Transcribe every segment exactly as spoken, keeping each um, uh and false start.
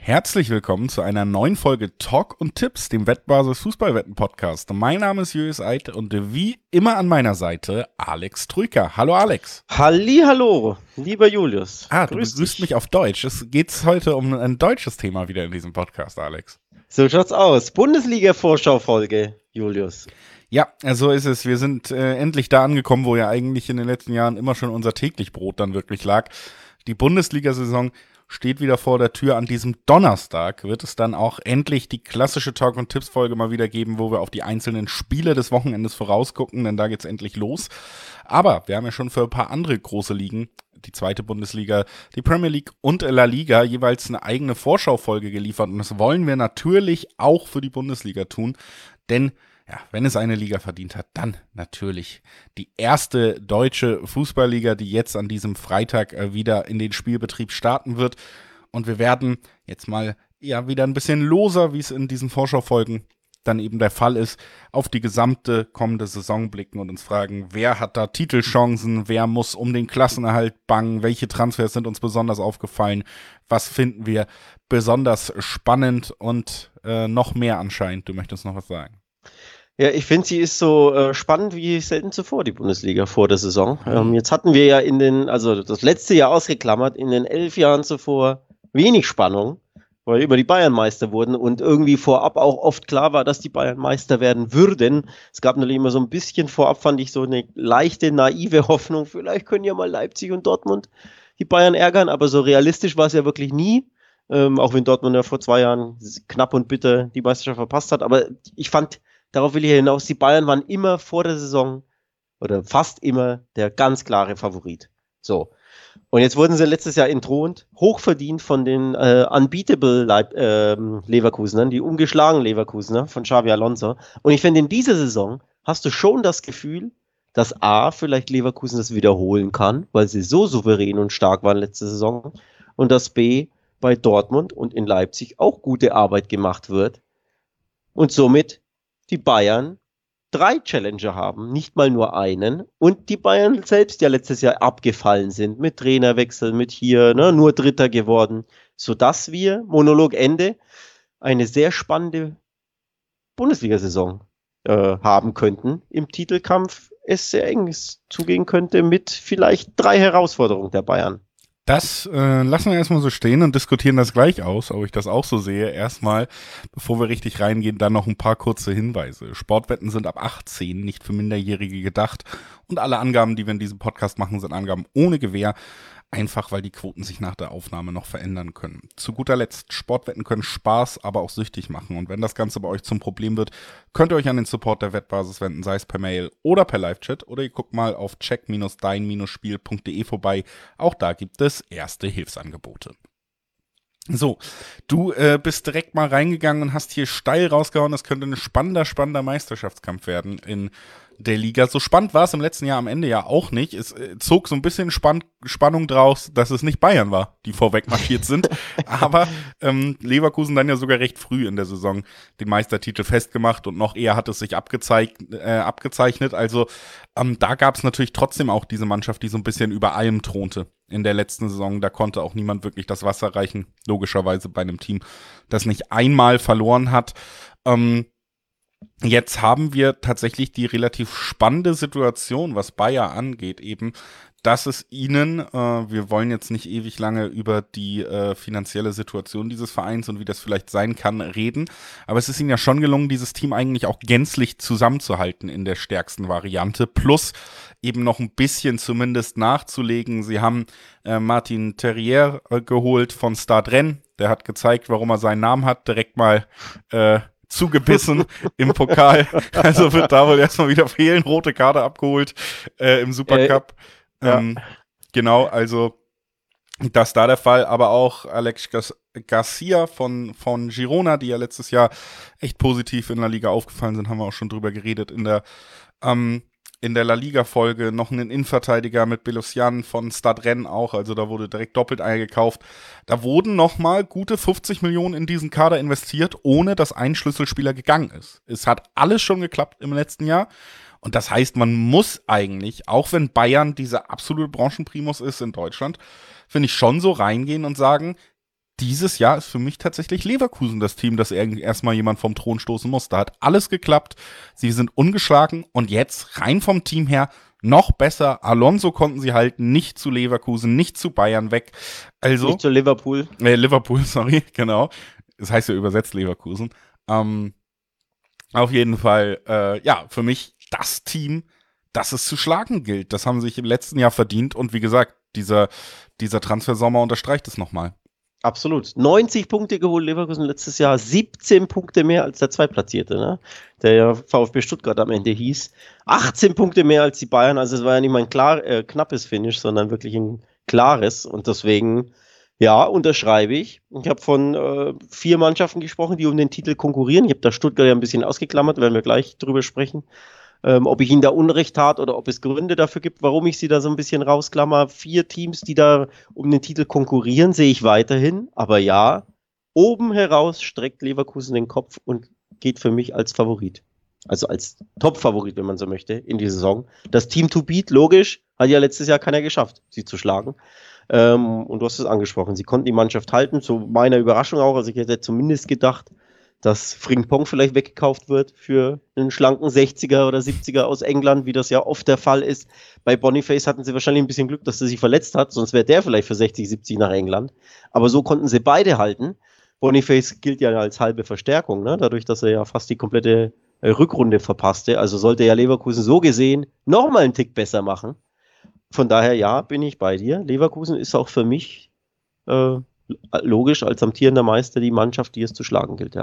Herzlich willkommen zu einer neuen Folge Talk und Tipps, dem Wettbasis Fußballwetten-Podcast. Mein Name ist Julius Eid und wie immer an meiner Seite Alex Trüker. Hallo Alex. Hallihallo, lieber Julius. Ah, du begrüßt mich auf Deutsch. Es geht heute um ein deutsches Thema wieder in diesem Podcast, Alex. So schaut's aus. Bundesliga-Vorschau-Folge, Julius. Ja, so ist es. Wir sind äh, endlich da angekommen, wo ja eigentlich in den letzten Jahren immer schon unser täglich Brot dann wirklich lag. Die Bundesliga-Saison steht wieder vor der Tür. An diesem Donnerstag wird es dann auch endlich die klassische Talk- und Tipps-Folge mal wieder geben, wo wir auf die einzelnen Spiele des Wochenendes vorausgucken, denn da geht's endlich los. Aber wir haben ja schon für ein paar andere große Ligen, die zweite Bundesliga, die Premier League und La Liga, jeweils eine eigene Vorschaufolge geliefert. Und das wollen wir natürlich auch für die Bundesliga tun, denn ja, wenn es eine Liga verdient hat, dann natürlich die erste deutsche Fußballliga, die jetzt an diesem Freitag äh, wieder in den Spielbetrieb starten wird. Und wir werden jetzt mal ja wieder ein bisschen loser, wie es in diesen Vorschaufolgen dann eben der Fall ist, auf die gesamte kommende Saison blicken und uns fragen, wer hat da Titelchancen, wer muss um den Klassenerhalt bangen, welche Transfers sind uns besonders aufgefallen, was finden wir besonders spannend und äh, noch mehr anscheinend. Du möchtest noch was sagen? Ja, ich finde, sie ist so äh, spannend wie selten zuvor, die Bundesliga vor der Saison. Ähm, jetzt hatten wir ja in den, also das letzte Jahr ausgeklammert, in den elf Jahren zuvor wenig Spannung, weil über die Bayern Meister wurden und irgendwie vorab auch oft klar war, dass die Bayern Meister werden würden. Es gab natürlich immer so ein bisschen vorab, fand ich, so eine leichte, naive Hoffnung, vielleicht können ja mal Leipzig und Dortmund die Bayern ärgern, aber so realistisch war es ja wirklich nie. Ähm, auch wenn Dortmund ja vor zwei Jahren knapp und bitter die Meisterschaft verpasst hat, aber ich fand, darauf will ich hinaus, die Bayern waren immer vor der Saison oder fast immer der ganz klare Favorit. So. Und jetzt wurden sie letztes Jahr entthront, hochverdient von den äh, unbeatable Leib, äh, Leverkusenern, die ungeschlagen Leverkusener von Xabi Alonso. Und ich finde, in dieser Saison hast du schon das Gefühl, dass A, vielleicht Leverkusen das wiederholen kann, weil sie so souverän und stark waren letzte Saison, und dass B, bei Dortmund und in Leipzig auch gute Arbeit gemacht wird und somit die Bayern drei Challenger haben, nicht mal nur einen, und die Bayern selbst ja letztes Jahr abgefallen sind, mit Trainerwechsel, mit hier, ne, nur Dritter geworden, sodass wir, Monolog Ende, eine sehr spannende Bundesliga-Saison äh, haben könnten, im Titelkampf es sehr eng zugehen könnte mit vielleicht drei Herausforderungen der Bayern. Das äh, lassen wir erstmal so stehen und diskutieren das gleich aus, ob ich das auch so sehe. Erstmal, bevor wir richtig reingehen, dann noch ein paar kurze Hinweise. Sportwetten sind ab achtzehn, nicht für Minderjährige gedacht. Und alle Angaben, die wir in diesem Podcast machen, sind Angaben ohne Gewähr. Einfach, weil die Quoten sich nach der Aufnahme noch verändern können. Zu guter Letzt, Sportwetten können Spaß, aber auch süchtig machen. Und wenn das Ganze bei euch zum Problem wird, könnt ihr euch an den Support der Wettbasis wenden, sei es per Mail oder per Live-Chat. Oder ihr guckt mal auf check dein spiel punkt de vorbei. Auch da gibt es erste Hilfsangebote. So, du äh, bist direkt mal reingegangen und hast hier steil rausgehauen, das könnte ein spannender, spannender Meisterschaftskampf werden in der Liga. So spannend war es im letzten Jahr am Ende ja auch nicht. Es äh, zog so ein bisschen Spann- Spannung draus, dass es nicht Bayern war, die vorweg marschiert sind. Aber ähm, Leverkusen dann ja sogar recht früh in der Saison den Meistertitel festgemacht und noch eher hat es sich abgezeigt, äh, abgezeichnet. Also ähm, da gab es natürlich trotzdem auch diese Mannschaft, die so ein bisschen über allem thronte in der letzten Saison. Da konnte auch niemand wirklich das Wasser reichen, logischerweise bei einem Team, das nicht einmal verloren hat. Ähm, Jetzt haben wir tatsächlich die relativ spannende Situation, was Bayer angeht, eben, dass es ihnen, äh, wir wollen jetzt nicht ewig lange über die äh, finanzielle Situation dieses Vereins und wie das vielleicht sein kann, reden, aber es ist ihnen ja schon gelungen, dieses Team eigentlich auch gänzlich zusammenzuhalten in der stärksten Variante, plus eben noch ein bisschen zumindest nachzulegen. Sie haben äh, Martin Terrier äh, geholt von Stade Rennes, der hat gezeigt, warum er seinen Namen hat, direkt mal äh, zugebissen im Pokal, also wird da wohl erstmal wieder fehlen, rote Karte abgeholt äh, im Supercup. Äh, ähm, ja. Genau, also das da der Fall, aber auch Alex Garcia von, von Girona, die ja letztes Jahr echt positiv in der Liga aufgefallen sind, haben wir auch schon drüber geredet in der ähm, in der La Liga-Folge, noch einen Innenverteidiger mit Belosian von Stade Rennes auch, also da wurde direkt doppelt eingekauft. Da wurden nochmal gute fünfzig Millionen in diesen Kader investiert, ohne dass ein Schlüsselspieler gegangen ist. Es hat alles schon geklappt im letzten Jahr und das heißt, man muss eigentlich, auch wenn Bayern dieser absolute Branchenprimus ist in Deutschland, finde ich schon so reingehen und sagen, dieses Jahr ist für mich tatsächlich Leverkusen das Team, das erstmal jemand vom Thron stoßen muss. Da hat alles geklappt. Sie sind ungeschlagen und jetzt rein vom Team her noch besser. Alonso konnten sie halten, nicht zu Leverkusen, nicht zu Bayern weg. Also nicht zu Liverpool. Äh, Liverpool, sorry, genau. Das heißt ja übersetzt Leverkusen. Ähm, auf jeden Fall, äh, ja, für mich das Team, das es zu schlagen gilt. Das haben sie sich im letzten Jahr verdient und wie gesagt, dieser, dieser Transfersommer unterstreicht es nochmal. Absolut. neunzig Punkte geholt Leverkusen letztes Jahr, siebzehn Punkte mehr als der Zweitplatzierte, ne? Der ja VfB Stuttgart am Ende hieß. achtzehn Punkte mehr als die Bayern, also es war ja nicht mal ein klar, äh, knappes Finish, sondern wirklich ein klares und deswegen, ja, unterschreibe ich. Ich habe von äh, vier Mannschaften gesprochen, die um den Titel konkurrieren. Ich habe da Stuttgart ja ein bisschen ausgeklammert, werden wir gleich drüber sprechen. Ähm, ob ich ihnen da Unrecht tat oder ob es Gründe dafür gibt, warum ich sie da so ein bisschen rausklammer. Vier Teams, die da um den Titel konkurrieren, sehe ich weiterhin. Aber ja, oben heraus streckt Leverkusen den Kopf und geht für mich als Favorit. Also als Top-Favorit, wenn man so möchte, in die Saison. Das Team to beat, logisch, hat ja letztes Jahr keiner geschafft, sie zu schlagen. Ähm, und du hast es angesprochen, sie konnten die Mannschaft halten, zu meiner Überraschung auch. Also ich hätte zumindest gedacht, dass Frimpong vielleicht weggekauft wird für einen schlanken sechziger oder siebziger aus England, wie das ja oft der Fall ist. Bei Boniface hatten sie wahrscheinlich ein bisschen Glück, dass er sich verletzt hat, sonst wäre der vielleicht für sechzig, siebzig nach England. Aber so konnten sie beide halten. Boniface gilt ja als halbe Verstärkung, ne? Dadurch, dass er ja fast die komplette äh, Rückrunde verpasste. Also sollte ja Leverkusen so gesehen nochmal einen Tick besser machen. Von daher, ja, bin ich bei dir. Leverkusen ist auch für mich äh, logisch als amtierender Meister die Mannschaft, die es zu schlagen gilt, ja.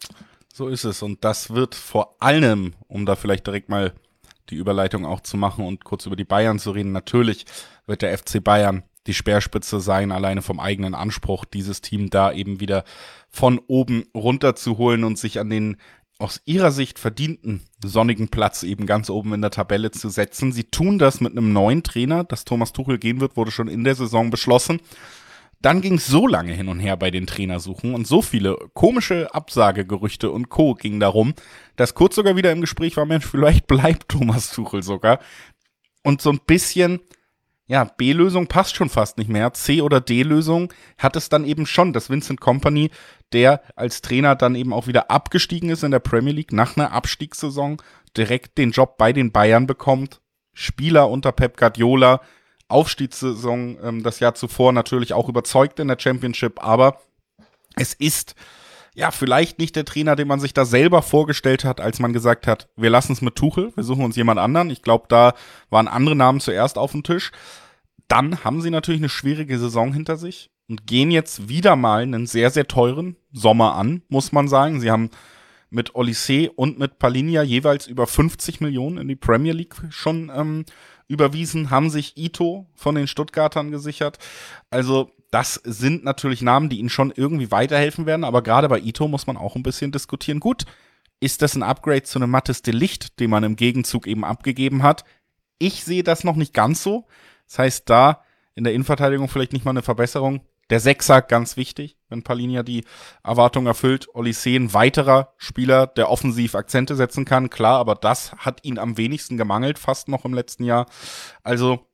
So ist es und das wird vor allem, um da vielleicht direkt mal die Überleitung auch zu machen und kurz über die Bayern zu reden, natürlich wird der F C Bayern die Speerspitze sein, alleine vom eigenen Anspruch, dieses Team da eben wieder von oben runterzuholen und sich an den aus ihrer Sicht verdienten sonnigen Platz eben ganz oben in der Tabelle zu setzen. Sie tun das mit einem neuen Trainer, dass Thomas Tuchel gehen wird, wurde schon in der Saison beschlossen. Dann ging es so lange hin und her bei den Trainersuchen und so viele komische Absagegerüchte und Co. ging darum, dass kurz sogar wieder im Gespräch war, Mensch, vielleicht bleibt Thomas Tuchel sogar. Und so ein bisschen, ja, B-Lösung passt schon fast nicht mehr. C- oder D-Lösung hat es dann eben schon, dass Vincent Kompany, der als Trainer dann eben auch wieder abgestiegen ist in der Premier League nach einer Abstiegssaison, direkt den Job bei den Bayern bekommt. Spieler unter Pep Guardiola, Aufstiegssaison ähm, das Jahr zuvor natürlich auch überzeugt in der Championship, aber es ist ja vielleicht nicht der Trainer, den man sich da selber vorgestellt hat, als man gesagt hat, wir lassen es mit Tuchel, wir suchen uns jemand anderen. Ich glaube, da waren andere Namen zuerst auf dem Tisch. Dann haben sie natürlich eine schwierige Saison hinter sich und gehen jetzt wieder mal einen sehr, sehr teuren Sommer an, muss man sagen. Sie haben mit Olise und mit Palhinha jeweils über fünfzig Millionen in die Premier League schon ähm, überwiesen, haben sich Ito von den Stuttgartern gesichert. Also das sind natürlich Namen, die ihnen schon irgendwie weiterhelfen werden, aber gerade bei Ito muss man auch ein bisschen diskutieren. Gut, ist das ein Upgrade zu einem Mathis de Ligt, den man im Gegenzug eben abgegeben hat? Ich sehe das noch nicht ganz so. Das heißt, da in der Innenverteidigung vielleicht nicht mal eine Verbesserung. Der Sechser, ganz wichtig, wenn Palhinha die Erwartung erfüllt. Olise, ein weiterer Spieler, der offensiv Akzente setzen kann. Klar, aber das hat ihn am wenigsten gemangelt, fast noch im letzten Jahr. Also,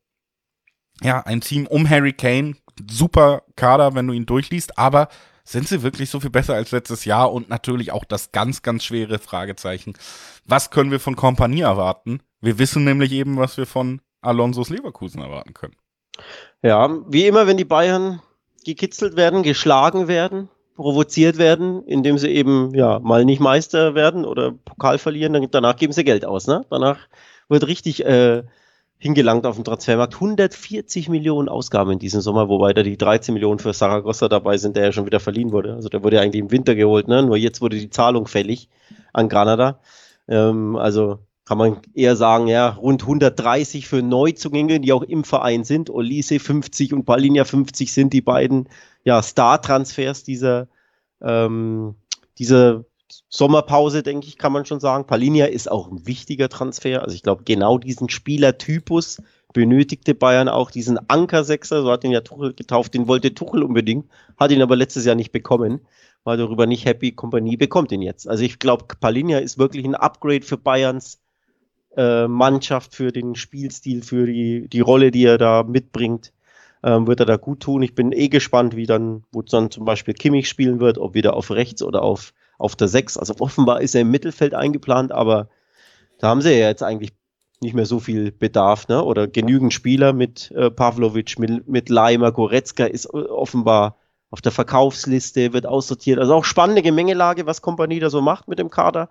ja, ein Team um Harry Kane. Super Kader, wenn du ihn durchliest. Aber sind sie wirklich so viel besser als letztes Jahr? Und natürlich auch das ganz, ganz schwere Fragezeichen. Was können wir von Kompany erwarten? Wir wissen nämlich eben, was wir von Alonsos Leverkusen erwarten können. Ja, wie immer, wenn die Bayern gekitzelt werden, geschlagen werden, provoziert werden, indem sie eben ja mal nicht Meister werden oder Pokal verlieren, dann danach geben sie Geld aus, ne? Danach wird richtig äh, hingelangt auf dem Transfermarkt. hundertvierzig Millionen Ausgaben in diesem Sommer, wobei da die dreizehn Millionen für Saragossa dabei sind, der ja schon wieder verliehen wurde. Also der wurde ja eigentlich im Winter geholt, ne? Nur jetzt wurde die Zahlung fällig an Granada. Ähm, also kann man eher sagen, ja, rund hundertdreißig für Neuzugänge, die auch im Verein sind. Olise fünfzig und Palhinha fünfzig sind die beiden ja, Star-Transfers dieser, ähm, dieser Sommerpause, denke ich, kann man schon sagen. Palhinha ist auch ein wichtiger Transfer. Also ich glaube, genau diesen Spielertypus benötigte Bayern auch, diesen Anker-Sechser, so hat ihn ja Tuchel getauft, den wollte Tuchel unbedingt, hat ihn aber letztes Jahr nicht bekommen, war darüber nicht happy. Kompany bekommt ihn jetzt. Also ich glaube, Palhinha ist wirklich ein Upgrade für Bayerns Mannschaft, für den Spielstil, für die, die Rolle, die er da mitbringt. ähm, wird er da gut tun. Ich bin eh gespannt, wie dann, wo dann zum Beispiel Kimmich spielen wird, ob wieder auf rechts oder auf, auf der sechs. Also offenbar ist er im Mittelfeld eingeplant, aber da haben sie ja jetzt eigentlich nicht mehr so viel Bedarf, ne? Oder genügend Spieler mit äh, Pavlovic, mit, mit Leimer, Goretzka ist offenbar auf der Verkaufsliste, wird aussortiert. Also auch spannende Gemengelage, was Kompanie da so macht mit dem Kader.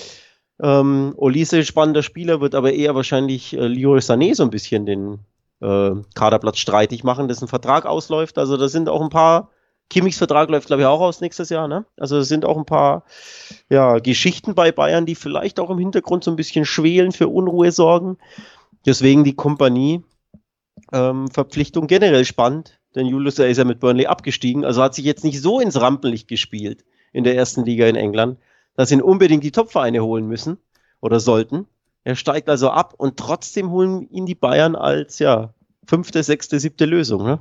Ähm, Olise, spannender Spieler, wird aber eher wahrscheinlich äh, Leroy Sané so ein bisschen den äh, Kaderplatz streitig machen, dessen Vertrag ausläuft. Also da sind auch ein paar, Kimmichs Vertrag läuft glaube ich auch aus nächstes Jahr, ne? Also es sind auch ein paar ja, Geschichten bei Bayern, die vielleicht auch im Hintergrund so ein bisschen schwelen, für Unruhe sorgen. Deswegen die Kompanie ähm, Verpflichtung generell spannend, denn Julius ist ja mit Burnley abgestiegen, also hat sich jetzt nicht so ins Rampenlicht gespielt in der ersten Liga in England, dass ihn unbedingt die Topvereine holen müssen oder sollten. Er steigt also ab und trotzdem holen ihn die Bayern als ja fünfte, sechste, siebte Lösung, ne?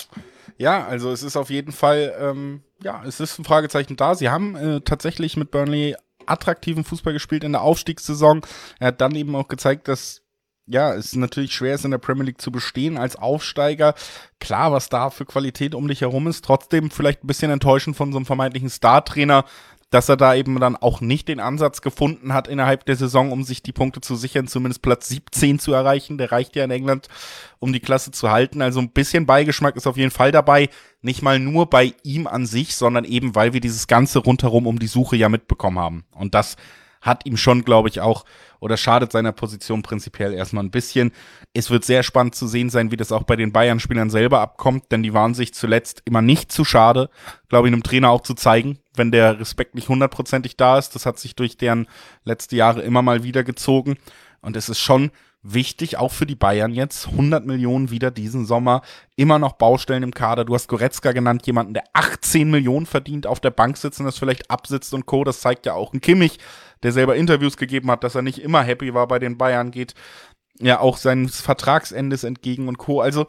Ja, also es ist auf jeden Fall, ähm, ja, es ist ein Fragezeichen da. Sie haben äh, tatsächlich mit Burnley attraktiven Fußball gespielt in der Aufstiegssaison. Er hat dann eben auch gezeigt, dass ja, es natürlich schwer ist, in der Premier League zu bestehen als Aufsteiger. Klar, was da für Qualität um dich herum ist, trotzdem vielleicht ein bisschen enttäuschend von so einem vermeintlichen Star-Trainer, dass er da eben dann auch nicht den Ansatz gefunden hat innerhalb der Saison, um sich die Punkte zu sichern, zumindest Platz siebzehn zu erreichen. Der reicht ja in England, um die Klasse zu halten. Also ein bisschen Beigeschmack ist auf jeden Fall dabei. Nicht mal nur bei ihm an sich, sondern eben, weil wir dieses Ganze rundherum um die Suche ja mitbekommen haben. Und das hat ihm schon, glaube ich, auch oder schadet seiner Position prinzipiell erstmal ein bisschen. Es wird sehr spannend zu sehen sein, wie das auch bei den Bayern-Spielern selber abkommt, denn die waren sich zuletzt immer nicht zu schade, glaube ich, einem Trainer auch zu zeigen, wenn der Respekt nicht hundertprozentig da ist. Das hat sich durch deren letzte Jahre immer mal wieder gezogen und es ist schon wichtig, auch für die Bayern jetzt, hundert Millionen wieder diesen Sommer, immer noch Baustellen im Kader. Du hast Goretzka genannt, jemanden, der achtzehn Millionen verdient, auf der Bank sitzen, das vielleicht absitzt und Co. Das zeigt ja auch ein Kimmich, der selber Interviews gegeben hat, dass er nicht immer happy war bei den Bayern, geht ja auch seines Vertragsendes entgegen und Co. Also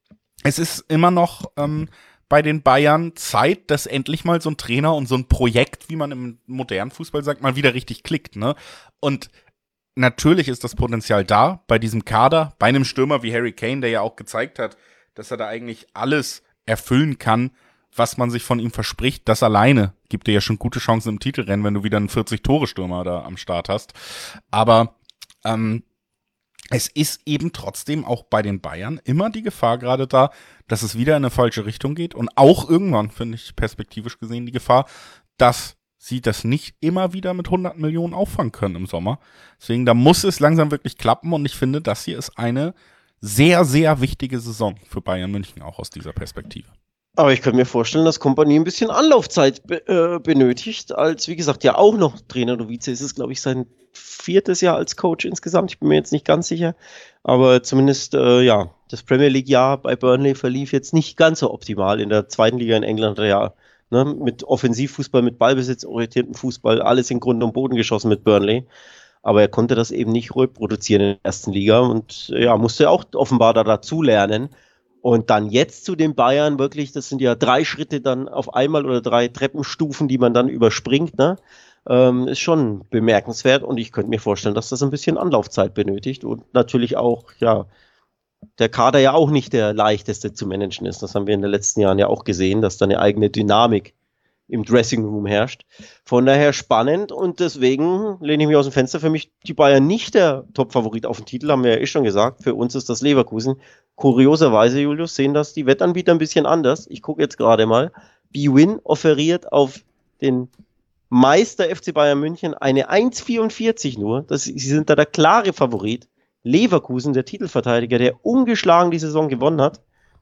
es ist immer noch ähm, bei den Bayern Zeit, dass endlich mal so ein Trainer und so ein Projekt, wie man im modernen Fußball sagt, mal wieder richtig klickt, ne? Und natürlich ist das Potenzial da bei diesem Kader, bei einem Stürmer wie Harry Kane, der ja auch gezeigt hat, dass er da eigentlich alles erfüllen kann, was man sich von ihm verspricht. Das alleine gibt dir ja schon gute Chancen im Titelrennen, wenn du wieder einen vierzig-Tore-Stürmer da am Start hast. Aber ähm, es ist eben trotzdem auch bei den Bayern immer die Gefahr gerade da, dass es wieder in eine falsche Richtung geht. Und auch irgendwann, finde ich perspektivisch gesehen, die Gefahr, dass sie das nicht immer wieder mit hundert Millionen auffangen können im Sommer. Deswegen, da muss es langsam wirklich klappen und ich finde, das hier ist eine sehr, sehr wichtige Saison für Bayern München, auch aus dieser Perspektive. Aber ich könnte mir vorstellen, dass Kompanie ein bisschen Anlaufzeit be- äh, benötigt, als, wie gesagt, ja auch noch Trainer Novice ist es, glaube ich, sein viertes Jahr als Coach insgesamt. Ich bin mir jetzt nicht ganz sicher, aber zumindest, äh, ja, das Premier League-Jahr bei Burnley verlief jetzt nicht ganz so optimal. In der zweiten Liga in England, ja, ne, mit Offensivfußball, mit ballbesitzorientiertem Fußball, alles in Grund und Boden geschossen mit Burnley. Aber er konnte das eben nicht reproduzieren in der ersten Liga und ja, musste auch offenbar da dazu lernen. Und dann jetzt zu den Bayern wirklich, das sind ja drei Schritte dann auf einmal oder drei Treppenstufen, die man dann überspringt, ne? Ähm, ist schon bemerkenswert und ich könnte mir vorstellen, dass das ein bisschen Anlaufzeit benötigt und natürlich auch, ja, der Kader ja auch nicht der leichteste zu managen ist. Das haben wir in den letzten Jahren ja auch gesehen, dass da eine eigene Dynamik im Dressing Room herrscht. Von daher spannend und deswegen lehne ich mich aus dem Fenster. Für mich die Bayern nicht der Top-Favorit auf den Titel, haben wir ja eh schon gesagt. Für uns ist das Leverkusen. Kurioserweise, Julius, sehen das die Wettanbieter ein bisschen anders. Ich gucke jetzt gerade mal. B-Win offeriert auf den Meister F C Bayern München eine eins Komma vierundvierzig nur. Das, sie sind da der klare Favorit. Leverkusen, der Titelverteidiger, der ungeschlagen die Saison gewonnen hat,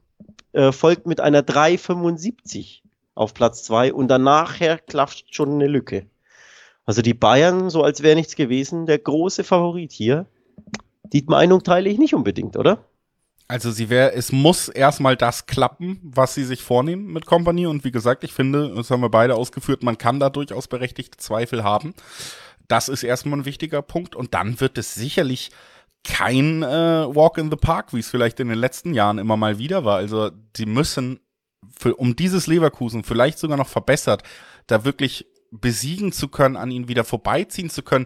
äh, folgt mit einer drei Komma fünfundsiebzig auf Platz zwei und danach her klafft schon eine Lücke. Also die Bayern, so als wäre nichts gewesen, der große Favorit hier. Die Meinung teile ich nicht unbedingt, oder? Also sie wäre, es muss erstmal das klappen, was sie sich vornehmen mit Kompanie und wie gesagt, ich finde, das haben wir beide ausgeführt, man kann da durchaus berechtigte Zweifel haben. Das ist erstmal ein wichtiger Punkt und dann wird es sicherlich kein äh, Walk in the Park, wie es vielleicht in den letzten Jahren immer mal wieder war. Also sie müssen Für, um dieses Leverkusen vielleicht sogar noch verbessert, da wirklich besiegen zu können, an ihnen wieder vorbeiziehen zu können,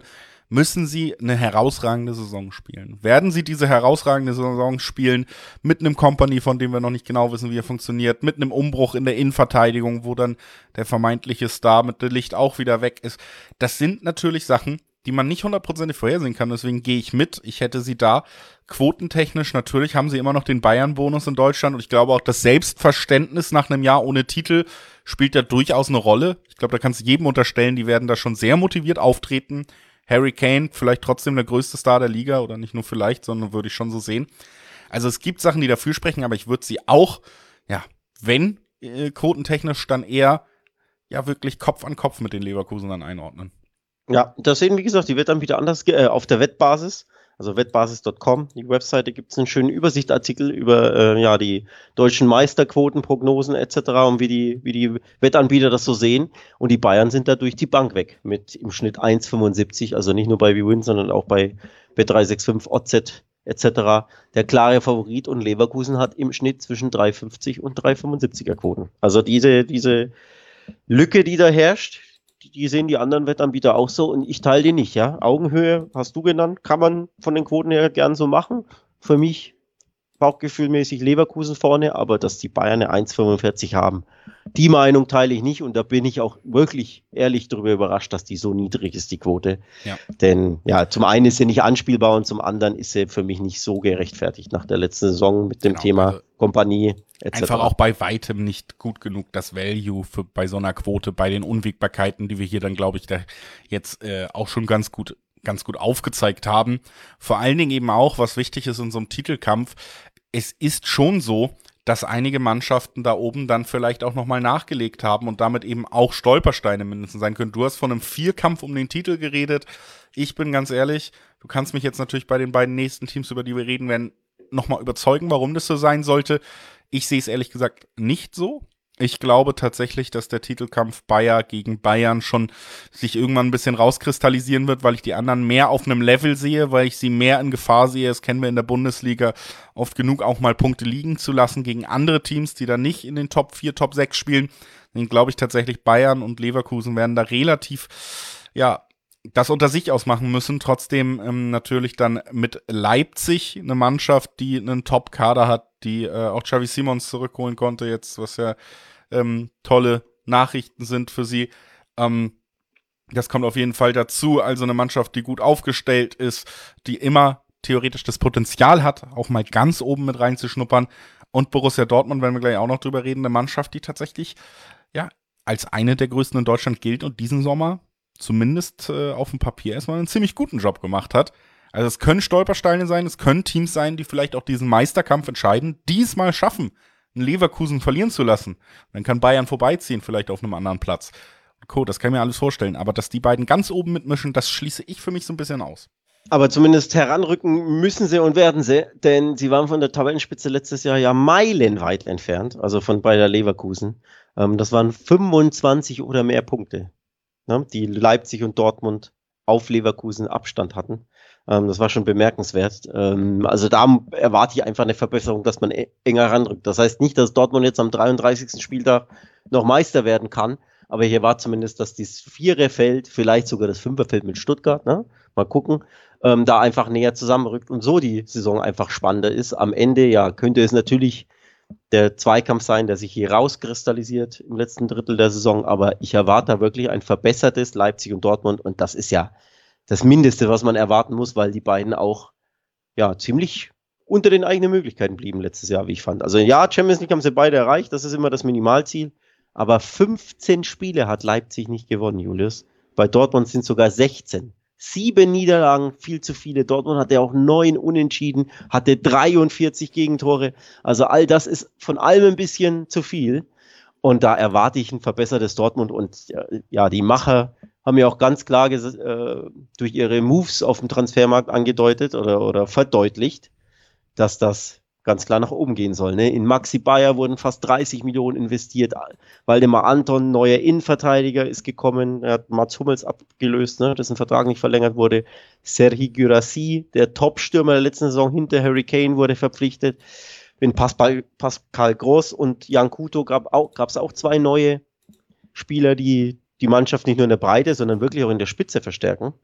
müssen sie eine herausragende Saison spielen. Werden sie diese herausragende Saison spielen mit einem Kompany, von dem wir noch nicht genau wissen, wie er funktioniert, mit einem Umbruch in der Innenverteidigung, wo dann der vermeintliche Star mit dem Licht auch wieder weg ist. Das sind natürlich Sachen, die man nicht hundertprozentig vorhersehen kann, deswegen gehe ich mit. Ich hätte sie da quotentechnisch, natürlich haben sie immer noch den Bayern-Bonus in Deutschland und ich glaube auch, das Selbstverständnis nach einem Jahr ohne Titel spielt da durchaus eine Rolle. Ich glaube, da kannst du jedem unterstellen, die werden da schon sehr motiviert auftreten. Harry Kane, vielleicht trotzdem der größte Star der Liga oder nicht nur vielleicht, sondern würde ich schon so sehen. Also es gibt Sachen, die dafür sprechen, aber ich würde sie auch, ja, wenn äh, quotentechnisch, dann eher ja wirklich Kopf an Kopf mit den Leverkusenern einordnen. Ja, das sehen, wie gesagt, die Wettanbieter anders äh, auf der Wettbasis, also wettbasis Punkt com, die Webseite, gibt es einen schönen Übersichtsartikel über äh, ja die deutschen Meisterquoten, Prognosen et cetera und wie die, wie die Wettanbieter das so sehen. Und die Bayern sind da durch die Bank weg mit im Schnitt eins Komma fünfundsiebzig, also nicht nur bei WeWin, sondern auch bei Bet drei sechs fünf, O Z et cetera. Der klare Favorit, und Leverkusen hat im Schnitt zwischen drei Komma fünfzig und drei Komma fünfundsiebziger Quoten. Also diese, diese Lücke, die da herrscht, die sehen die anderen Wettanbieter auch so und ich teile die nicht, ja. Augenhöhe, hast du genannt, kann man von den Quoten her gern so machen. Für mich bauchgefühlmäßig Leverkusen vorne, aber dass die Bayern eine eins Komma fünfundvierzig haben, die Meinung teile ich nicht und da bin ich auch wirklich ehrlich darüber überrascht, dass die so niedrig ist, die Quote. Ja. Denn ja, zum einen ist sie nicht anspielbar und zum anderen ist sie für mich nicht so gerechtfertigt nach der letzten Saison mit dem genau, Thema also Kompanie et cetera. Einfach auch bei weitem nicht gut genug das Value für bei so einer Quote, bei den Unwägbarkeiten, die wir hier dann, glaube ich, da jetzt äh, auch schon ganz gut ganz gut aufgezeigt haben. Vor allen Dingen eben auch, was wichtig ist in so einem Titelkampf, es ist schon so, dass einige Mannschaften da oben dann vielleicht auch nochmal nachgelegt haben und damit eben auch Stolpersteine mindestens sein können. Du hast von einem Vierkampf um den Titel geredet. Ich bin ganz ehrlich, du kannst mich jetzt natürlich bei den beiden nächsten Teams, über die wir reden werden, nochmal überzeugen, warum das so sein sollte. Ich sehe es ehrlich gesagt nicht so. Ich glaube tatsächlich, dass der Titelkampf Bayer gegen Bayern schon sich irgendwann ein bisschen rauskristallisieren wird, weil ich die anderen mehr auf einem Level sehe, weil ich sie mehr in Gefahr sehe. Das kennen wir in der Bundesliga oft genug, auch mal Punkte liegen zu lassen gegen andere Teams, die dann nicht in den Top vier, Top sechs spielen. Dann glaube ich tatsächlich, Bayern und Leverkusen werden da relativ, ja, das unter sich ausmachen müssen. Trotzdem ähm, natürlich dann mit Leipzig eine Mannschaft, die einen Top-Kader hat, die äh, auch Xavi Simons zurückholen konnte jetzt, was ja ähm, tolle Nachrichten sind für sie. Ähm, das kommt auf jeden Fall dazu. Also eine Mannschaft, die gut aufgestellt ist, die immer theoretisch das Potenzial hat, auch mal ganz oben mit reinzuschnuppern. Und Borussia Dortmund, werden wir gleich auch noch drüber reden, eine Mannschaft, die tatsächlich ja als eine der größten in Deutschland gilt und diesen Sommer zumindest äh, auf dem Papier erstmal einen ziemlich guten Job gemacht hat. Also es können Stolpersteine sein, es können Teams sein, die vielleicht auch diesen Meisterkampf entscheiden, diesmal schaffen, einen Leverkusen verlieren zu lassen. Dann kann Bayern vorbeiziehen, vielleicht auf einem anderen Platz. Cool, das kann ich mir alles vorstellen. Aber dass die beiden ganz oben mitmischen, das schließe ich für mich so ein bisschen aus. Aber zumindest heranrücken müssen sie und werden sie, denn sie waren von der Tabellenspitze letztes Jahr ja meilenweit entfernt, also von Bayer Leverkusen. Ähm, das waren fünfundzwanzig oder mehr Punkte, ne, die Leipzig und Dortmund auf Leverkusen Abstand hatten. Ähm, das war schon bemerkenswert. Ähm, also da erwarte ich einfach eine Verbesserung, dass man e- enger ranrückt. Das heißt nicht, dass Dortmund jetzt am dreiunddreißigsten Spieltag noch Meister werden kann, aber hier war zumindest, dass das Viererfeld, vielleicht sogar das Fünferfeld mit Stuttgart, ne, mal gucken, ähm, da einfach näher zusammenrückt und so die Saison einfach spannender ist. Am Ende, ja, könnte es natürlich der Zweikampf sein, der sich hier rauskristallisiert im letzten Drittel der Saison, aber ich erwarte da wirklich ein verbessertes Leipzig und Dortmund und das ist ja das Mindeste, was man erwarten muss, weil die beiden auch ja ziemlich unter den eigenen Möglichkeiten blieben letztes Jahr, wie ich fand. Also ja, Champions League haben sie beide erreicht, das ist immer das Minimalziel, aber fünfzehn Spiele hat Leipzig nicht gewonnen, Julius. Bei Dortmund sind sogar sechzehn. Sieben Niederlagen, viel zu viele. Dortmund hatte auch neun Unentschieden, hatte dreiundvierzig Gegentore. Also all das ist von allem ein bisschen zu viel. Und da erwarte ich ein verbessertes Dortmund. Und ja, die Macher haben ja auch ganz klar ges- äh, durch ihre Moves auf dem Transfermarkt angedeutet oder, oder verdeutlicht, dass das ganz klar nach oben gehen soll. Ne? In Maxi Bayer wurden fast dreißig Millionen investiert. Waldemar Anton, neuer Innenverteidiger, ist gekommen. Er hat Mats Hummels abgelöst, ne? dessen Vertrag nicht verlängert wurde. Serhii Guirassy, der Top-Stürmer der letzten Saison hinter Harry Kane, wurde verpflichtet. In Pascal, Pascal Groß und Jan Kuto gab es auch zwei neue Spieler, die die Mannschaft nicht nur in der Breite, sondern wirklich auch in der Spitze verstärken.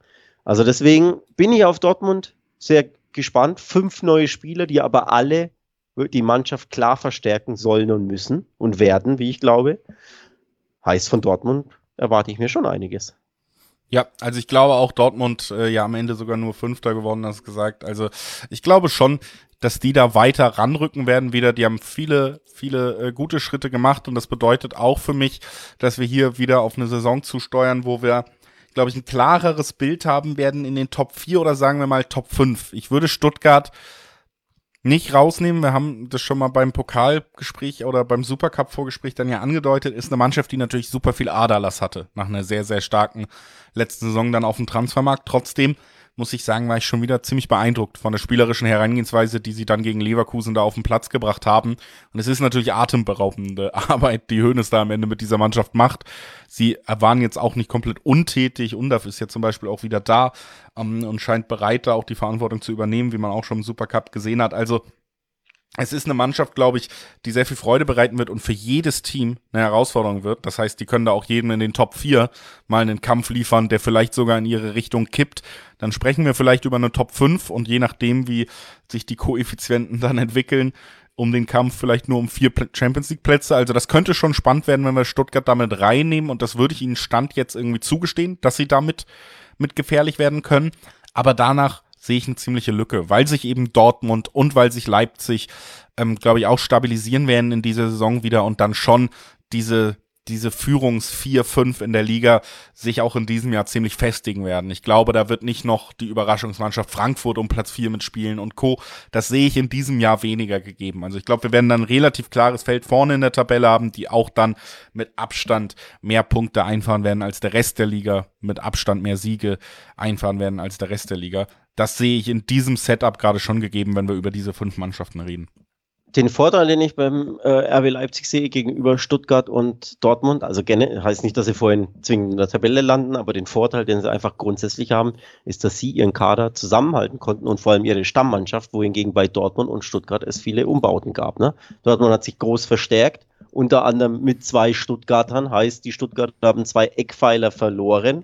Also deswegen bin ich auf Dortmund sehr gespannt. Fünf neue Spieler, die aber alle die Mannschaft klar verstärken sollen und müssen und werden, wie ich glaube. Heißt, von Dortmund erwarte ich mir schon einiges. Ja, also ich glaube auch Dortmund äh, ja am Ende sogar nur Fünfter geworden, hast du gesagt. Also ich glaube schon, dass die da weiter ranrücken werden wieder. Die haben viele, viele äh, gute Schritte gemacht und das bedeutet auch für mich, dass wir hier wieder auf eine Saison zusteuern, wo wir, glaube ich, ein klareres Bild haben werden in den Top vier oder sagen wir mal Top fünf. Ich würde Stuttgart nicht rausnehmen. Wir haben das schon mal beim Pokalgespräch oder beim Supercup-Vorgespräch dann ja angedeutet. Ist eine Mannschaft, die natürlich super viel Aderlass hatte nach einer sehr, sehr starken letzten Saison dann auf dem Transfermarkt. Trotzdem muss ich sagen, war ich schon wieder ziemlich beeindruckt von der spielerischen Herangehensweise, die sie dann gegen Leverkusen da auf den Platz gebracht haben. Und es ist natürlich atemberaubende Arbeit, die Hoeneß da am Ende mit dieser Mannschaft macht. Sie waren jetzt auch nicht komplett untätig. Undaf ist ja zum Beispiel auch wieder da um, und scheint bereit, da auch die Verantwortung zu übernehmen, wie man auch schon im Supercup gesehen hat. Also es ist eine Mannschaft, glaube ich, die sehr viel Freude bereiten wird und für jedes Team eine Herausforderung wird. Das heißt, die können da auch jedem in den Top vier mal einen Kampf liefern, der vielleicht sogar in ihre Richtung kippt. Dann sprechen wir vielleicht über eine Top fünf und je nachdem, wie sich die Koeffizienten dann entwickeln, um den Kampf vielleicht nur um vier Champions-League-Plätze. Also das könnte schon spannend werden, wenn wir Stuttgart damit reinnehmen und das würde ich ihnen Stand jetzt irgendwie zugestehen, dass sie damit mit gefährlich werden können. Aber danach sehe ich eine ziemliche Lücke, weil sich eben Dortmund und weil sich Leipzig, ähm, glaube ich, auch stabilisieren werden in dieser Saison wieder und dann schon diese diese Führungs vier, fünf in der Liga sich auch in diesem Jahr ziemlich festigen werden. Ich glaube, da wird nicht noch die Überraschungsmannschaft Frankfurt um Platz vier mitspielen und Co. Das sehe ich in diesem Jahr weniger gegeben. Also ich glaube, wir werden dann ein relativ klares Feld vorne in der Tabelle haben, die auch dann mit Abstand mehr Punkte einfahren werden als der Rest der Liga, mit Abstand mehr Siege einfahren werden als der Rest der Liga. Das sehe ich in diesem Setup gerade schon gegeben, wenn wir über diese fünf Mannschaften reden. Den Vorteil, den ich beim äh, R B Leipzig sehe gegenüber Stuttgart und Dortmund, also gerne, heißt nicht, dass sie vorhin zwingend in der Tabelle landen, aber den Vorteil, den sie einfach grundsätzlich haben, ist, dass sie ihren Kader zusammenhalten konnten und vor allem ihre Stammmannschaft, wohingegen bei Dortmund und Stuttgart es viele Umbauten gab. Ne? Dortmund hat sich groß verstärkt, unter anderem mit zwei Stuttgartern, heißt, die Stuttgarter haben zwei Eckpfeiler verloren,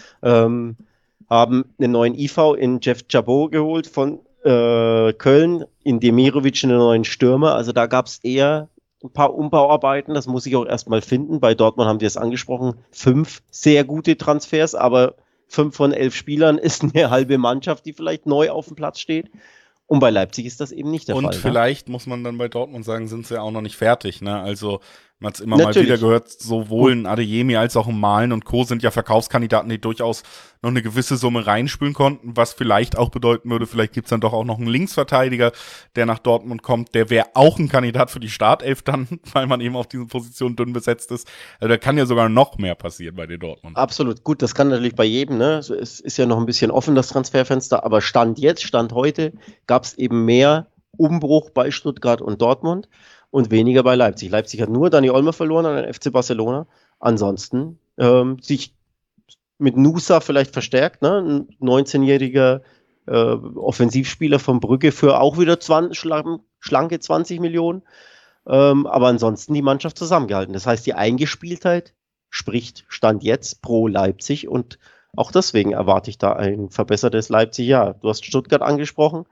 ähm, haben einen neuen I V in Jeff Chabot geholt von äh, Köln, in Demirovic einen neuen Stürmer, also da gab es eher ein paar Umbauarbeiten, das muss ich auch erstmal finden. Bei Dortmund haben wir es angesprochen, fünf sehr gute Transfers, aber fünf von elf Spielern ist eine halbe Mannschaft, die vielleicht neu auf dem Platz steht. Und bei Leipzig ist das eben nicht der und Fall. Und vielleicht, ne? muss man dann bei Dortmund sagen, sind sie ja auch noch nicht fertig. Ne? Also man hat es immer Natürlich. mal wieder gehört, sowohl ein Adeyemi als auch ein Malen und Co. sind ja Verkaufskandidaten, die durchaus noch eine gewisse Summe reinspülen konnten, was vielleicht auch bedeuten würde, vielleicht gibt's dann doch auch noch einen Linksverteidiger, der nach Dortmund kommt, der wäre auch ein Kandidat für die Startelf dann, weil man eben auf diesen Positionen dünn besetzt ist. Also da kann ja sogar noch mehr passieren bei den Dortmund. Absolut, gut, das kann natürlich bei jedem, ne? Es ist ja noch ein bisschen offen, das Transferfenster, aber Stand jetzt, Stand heute, gab's eben mehr Umbruch bei Stuttgart und Dortmund und weniger bei Leipzig. Leipzig hat nur Dani Olmo verloren an den F C Barcelona. Ansonsten ähm, sich mit Nusa vielleicht verstärkt, ne? Ein neunzehnjähriger äh, Offensivspieler von Brügge für auch wieder zwanzig, schlanke zwanzig Millionen. Ähm, aber ansonsten die Mannschaft zusammengehalten. Das heißt, die Eingespieltheit spricht Stand jetzt pro Leipzig und auch deswegen erwarte ich da ein verbessertes Leipzig. Ja, du hast Stuttgart angesprochen.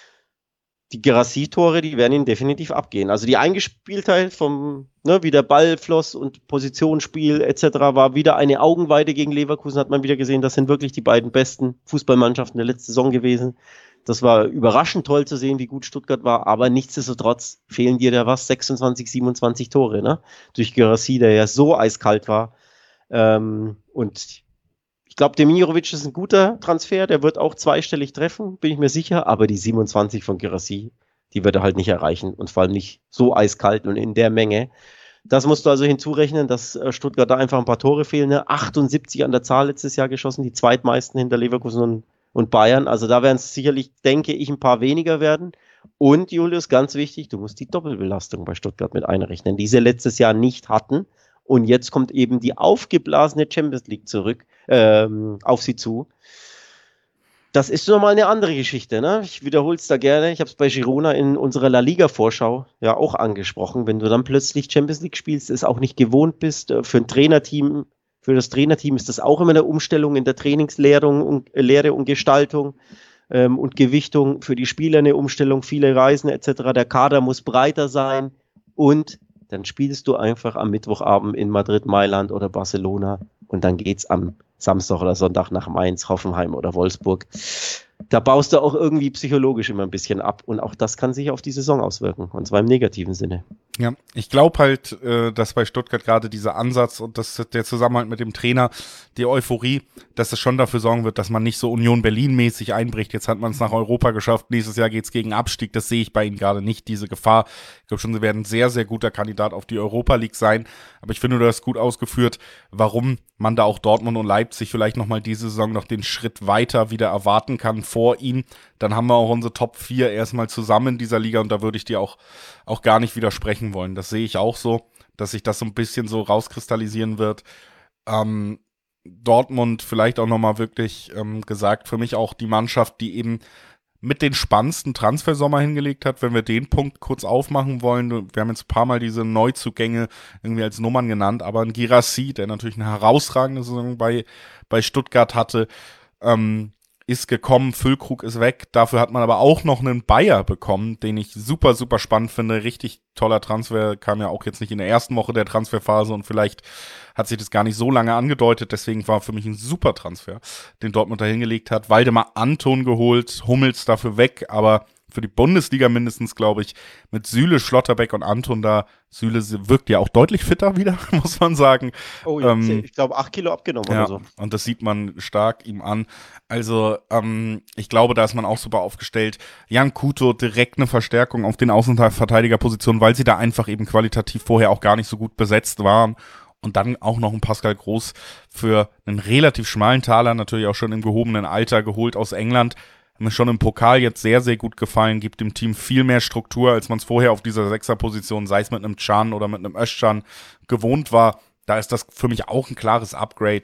Die Guirassy-Tore, die werden ihn definitiv abgehen. Also die Eingespieltheit vom, ne, wie der Ball floss und Positionsspiel et cetera war wieder eine Augenweide gegen Leverkusen, hat man wieder gesehen. Das sind wirklich die beiden besten Fußballmannschaften der letzten Saison gewesen. Das war überraschend toll zu sehen, wie gut Stuttgart war, aber nichtsdestotrotz fehlen dir da was, sechsundzwanzig, siebenundzwanzig Tore, ne? Durch Guirassy, der ja so eiskalt war. Ähm, und ich glaube, Demirovic ist ein guter Transfer, der wird auch zweistellig treffen, bin ich mir sicher, aber die siebenundzwanzig von Guirassy, die wird er halt nicht erreichen und vor allem nicht so eiskalt und in der Menge. Das musst du also hinzurechnen, dass Stuttgart da einfach ein paar Tore fehlen, ne? achtundsiebzig an der Zahl letztes Jahr geschossen, die zweitmeisten hinter Leverkusen und, und Bayern, also da werden es sicherlich, denke ich, ein paar weniger werden. Und Julius, ganz wichtig, du musst die Doppelbelastung bei Stuttgart mit einrechnen, die sie letztes Jahr nicht hatten. Und jetzt kommt eben die aufgeblasene Champions League zurück, ähm, auf sie zu. Das ist nochmal eine andere Geschichte, ne? Ich wiederhole es da gerne. Ich habe es bei Girona in unserer La Liga-Vorschau ja auch angesprochen. Wenn du dann plötzlich Champions League spielst, es auch nicht gewohnt bist, für ein Trainerteam Für das Trainerteam ist das auch immer eine Umstellung in der Trainingslehre und, äh, Lehre und Gestaltung ähm, und Gewichtung. Für die Spieler eine Umstellung, viele Reisen et cetera. Der Kader muss breiter sein und dann spielst du einfach am Mittwochabend in Madrid, Mailand oder Barcelona und dann geht's am Samstag oder Sonntag nach Mainz, Hoffenheim oder Wolfsburg. Da baust du auch irgendwie psychologisch immer ein bisschen ab und auch das kann sich auf die Saison auswirken und zwar im negativen Sinne. Ja, ich glaube halt, äh, dass bei Stuttgart gerade dieser Ansatz und das, der Zusammenhalt mit dem Trainer, die Euphorie, dass es schon dafür sorgen wird, dass man nicht so Union Berlin-mäßig einbricht. Jetzt hat man es nach Europa geschafft, nächstes Jahr geht's gegen Abstieg, das sehe ich bei ihnen gerade nicht, diese Gefahr. Ich glaube schon, sie werden ein sehr, sehr guter Kandidat auf die Europa League sein, aber ich finde, du hast gut ausgeführt, warum man da auch Dortmund und Leipzig vielleicht nochmal diese Saison noch den Schritt weiter wieder erwarten kann vor ihnen. Dann haben wir auch unsere Top vier erstmal zusammen in dieser Liga und da würde ich dir auch, auch gar nicht widersprechen wollen. Das sehe ich auch so, dass sich das so ein bisschen so rauskristallisieren wird. Ähm, Dortmund vielleicht auch nochmal wirklich ähm, gesagt, für mich auch die Mannschaft, die eben mit den spannendsten Transfersommer hingelegt hat, wenn wir den Punkt kurz aufmachen wollen. Wir haben jetzt ein paar Mal diese Neuzugänge irgendwie als Nummern genannt, aber ein Guirassy, der natürlich eine herausragende Saison bei, bei Stuttgart hatte, ähm, ist gekommen, Füllkrug ist weg. Dafür hat man aber auch noch einen Bayer bekommen, den ich super, super spannend finde. Richtig toller Transfer, kam ja auch jetzt nicht in der ersten Woche der Transferphase und vielleicht hat sich das gar nicht so lange angedeutet. Deswegen war für mich ein super Transfer, den Dortmund da hingelegt hat. Waldemar Anton geholt, Hummels dafür weg, aber für die Bundesliga mindestens, glaube ich, mit Süle, Schlotterbeck und Anton da. Süle wirkt ja auch deutlich fitter wieder, muss man sagen. Oh ja, ähm, ich glaube acht Kilo abgenommen ja, oder so. Und das sieht man stark ihm an. Also ähm, ich glaube, da ist man auch super aufgestellt. Jan Kuto, direkt eine Verstärkung auf den Außenverteidigerpositionen, weil sie da einfach eben qualitativ vorher auch gar nicht so gut besetzt waren. Und dann auch noch ein Pascal Groß für einen relativ schmalen Taler, natürlich auch schon im gehobenen Alter geholt aus England. Mir schon im Pokal jetzt sehr, sehr gut gefallen, gibt dem Team viel mehr Struktur, als man es vorher auf dieser Sechserposition, sei es mit einem Can oder mit einem Özcan, gewohnt war. Da ist das für mich auch ein klares Upgrade.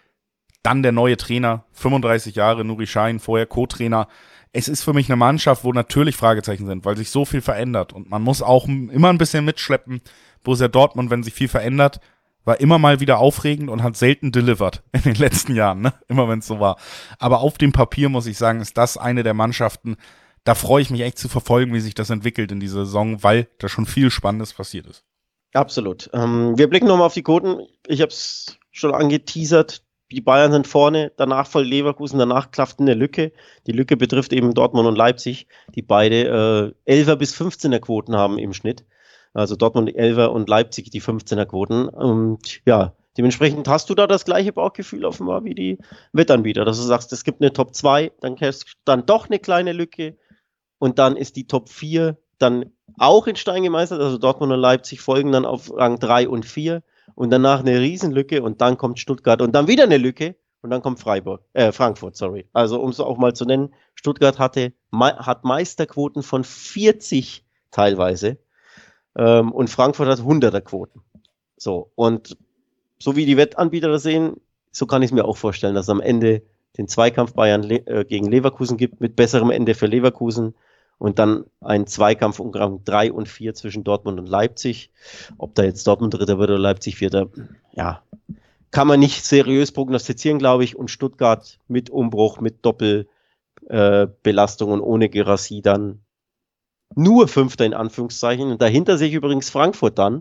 Dann der neue Trainer, fünfunddreißig Jahre, Nuri Sahin, vorher Co-Trainer. Es ist für mich eine Mannschaft, wo natürlich Fragezeichen sind, weil sich so viel verändert. Und man muss auch immer ein bisschen mitschleppen. Borussia Dortmund, wenn sich viel verändert, war immer mal wieder aufregend und hat selten delivered in den letzten Jahren, ne? Immer wenn es so war. Aber auf dem Papier, muss ich sagen, ist das eine der Mannschaften, da freue ich mich echt zu verfolgen, wie sich das entwickelt in dieser Saison, weil da schon viel Spannendes passiert ist. Absolut. Ähm, wir blicken nochmal auf die Quoten. Ich habe es schon angeteasert. Die Bayern sind vorne, danach voll Leverkusen, danach klafft eine Lücke. Die Lücke betrifft eben Dortmund und Leipzig, die beide äh, elfer bis fünfzehner Quoten haben im Schnitt. Also Dortmund elfer und Leipzig die fünfzehner Quoten. Und ja, dementsprechend hast du da das gleiche Bauchgefühl offenbar wie die Wettanbieter, dass du sagst, es gibt eine Top zwei, dann hast du dann doch eine kleine Lücke und dann ist die Top vier dann auch in Stein gemeißelt. Also Dortmund und Leipzig folgen dann auf Rang drei und vier und danach eine Riesenlücke und dann kommt Stuttgart und dann wieder eine Lücke und dann kommt Freiburg, äh, Frankfurt, sorry. Also um es auch mal zu nennen, Stuttgart hatte, hat Meisterquoten von vierzig teilweise. Ähm, und Frankfurt hat hunderter Quoten. So, und so wie die Wettanbieter das sehen, so kann ich es mir auch vorstellen, dass es am Ende den Zweikampf Bayern Le- äh, gegen Leverkusen gibt, mit besserem Ende für Leverkusen und dann einen Zweikampf um Rang drei und vier zwischen Dortmund und Leipzig. Ob da jetzt Dortmund Dritter wird oder Leipzig Vierter, ja, kann man nicht seriös prognostizieren, glaube ich. Und Stuttgart mit Umbruch, mit Doppelbelastung äh, und ohne Guirassy dann nur Fünfter in Anführungszeichen. Und dahinter sehe ich übrigens Frankfurt dann.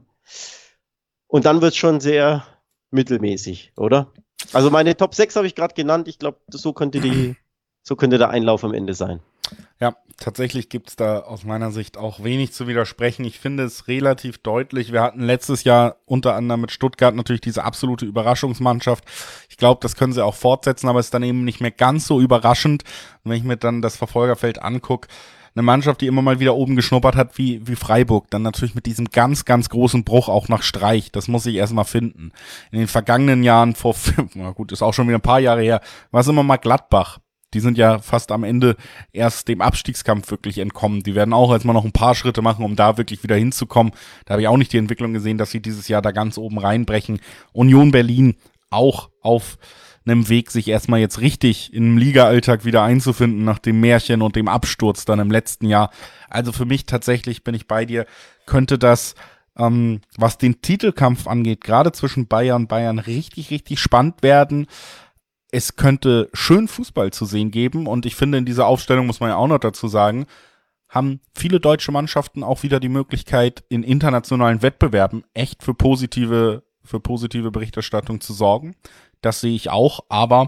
Und dann wird es schon sehr mittelmäßig, oder? Also meine Top sechs habe ich gerade genannt. Ich glaube, so könnte die, so könnte der Einlauf am Ende sein. Ja, tatsächlich gibt es da aus meiner Sicht auch wenig zu widersprechen. Ich finde es relativ deutlich. Wir hatten letztes Jahr unter anderem mit Stuttgart natürlich diese absolute Überraschungsmannschaft. Ich glaube, das können sie auch fortsetzen, aber es ist dann eben nicht mehr ganz so überraschend. Und wenn ich mir dann das Verfolgerfeld angucke, eine Mannschaft, die immer mal wieder oben geschnuppert hat, wie, wie Freiburg, dann natürlich mit diesem ganz, ganz großen Bruch auch nach Streich. Das muss ich erstmal finden. In den vergangenen Jahren, vor, na gut, ist auch schon wieder ein paar Jahre her, war es immer mal Gladbach. Die sind ja fast am Ende erst dem Abstiegskampf wirklich entkommen. Die werden auch jetzt mal noch ein paar Schritte machen, um da wirklich wieder hinzukommen. Da habe ich auch nicht die Entwicklung gesehen, dass sie dieses Jahr da ganz oben reinbrechen. Union Berlin auch auf einem Weg, sich erstmal jetzt richtig im Liga-Alltag wieder einzufinden nach dem Märchen und dem Absturz dann im letzten Jahr. Also für mich tatsächlich, bin ich bei dir, könnte das ähm, was den Titelkampf angeht, gerade zwischen Bayern und Bayern, richtig, richtig spannend werden. Es könnte schön Fußball zu sehen geben und ich finde, in dieser Aufstellung, muss man ja auch noch dazu sagen, haben viele deutsche Mannschaften auch wieder die Möglichkeit, in internationalen Wettbewerben echt für positive, für positive Berichterstattung zu sorgen. Das sehe ich auch, aber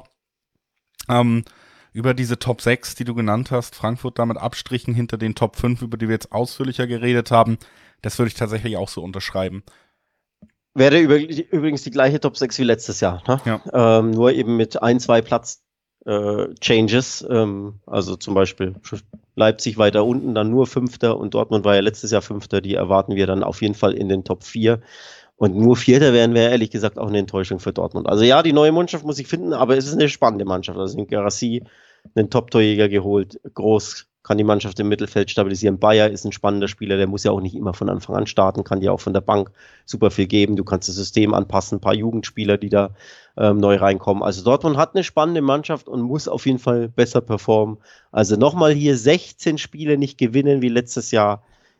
ähm, über diese Top sechs, die du genannt hast, Frankfurt da mit Abstrichen hinter den Top fünf, über die wir jetzt ausführlicher geredet haben, das würde ich tatsächlich auch so unterschreiben. Wäre übrigens die gleiche Top sechs wie letztes Jahr, ne? Ja. Ähm, nur eben mit ein, zwei Platz-Changes. Äh, ähm, also zum Beispiel Leipzig weiter unten, dann nur Fünfter und Dortmund war ja letztes Jahr Fünfter. Die erwarten wir dann auf jeden Fall in den Top vier. Und nur Vierter wären wir ehrlich gesagt auch eine Enttäuschung für Dortmund. Also ja, die neue Mannschaft muss ich finden, aber es ist eine spannende Mannschaft. Also in Garassi einen Top-Torjäger geholt, Groß kann die Mannschaft im Mittelfeld stabilisieren. Bayer ist ein spannender Spieler, der muss ja auch nicht immer von Anfang an starten, kann dir auch von der Bank super viel geben. Du kannst das System anpassen, ein paar Jugendspieler, die da ähm, neu reinkommen. Also Dortmund hat eine spannende Mannschaft und muss auf jeden Fall besser performen. Also nochmal hier sechzehn Spiele nicht gewinnen wie letztes Jahr.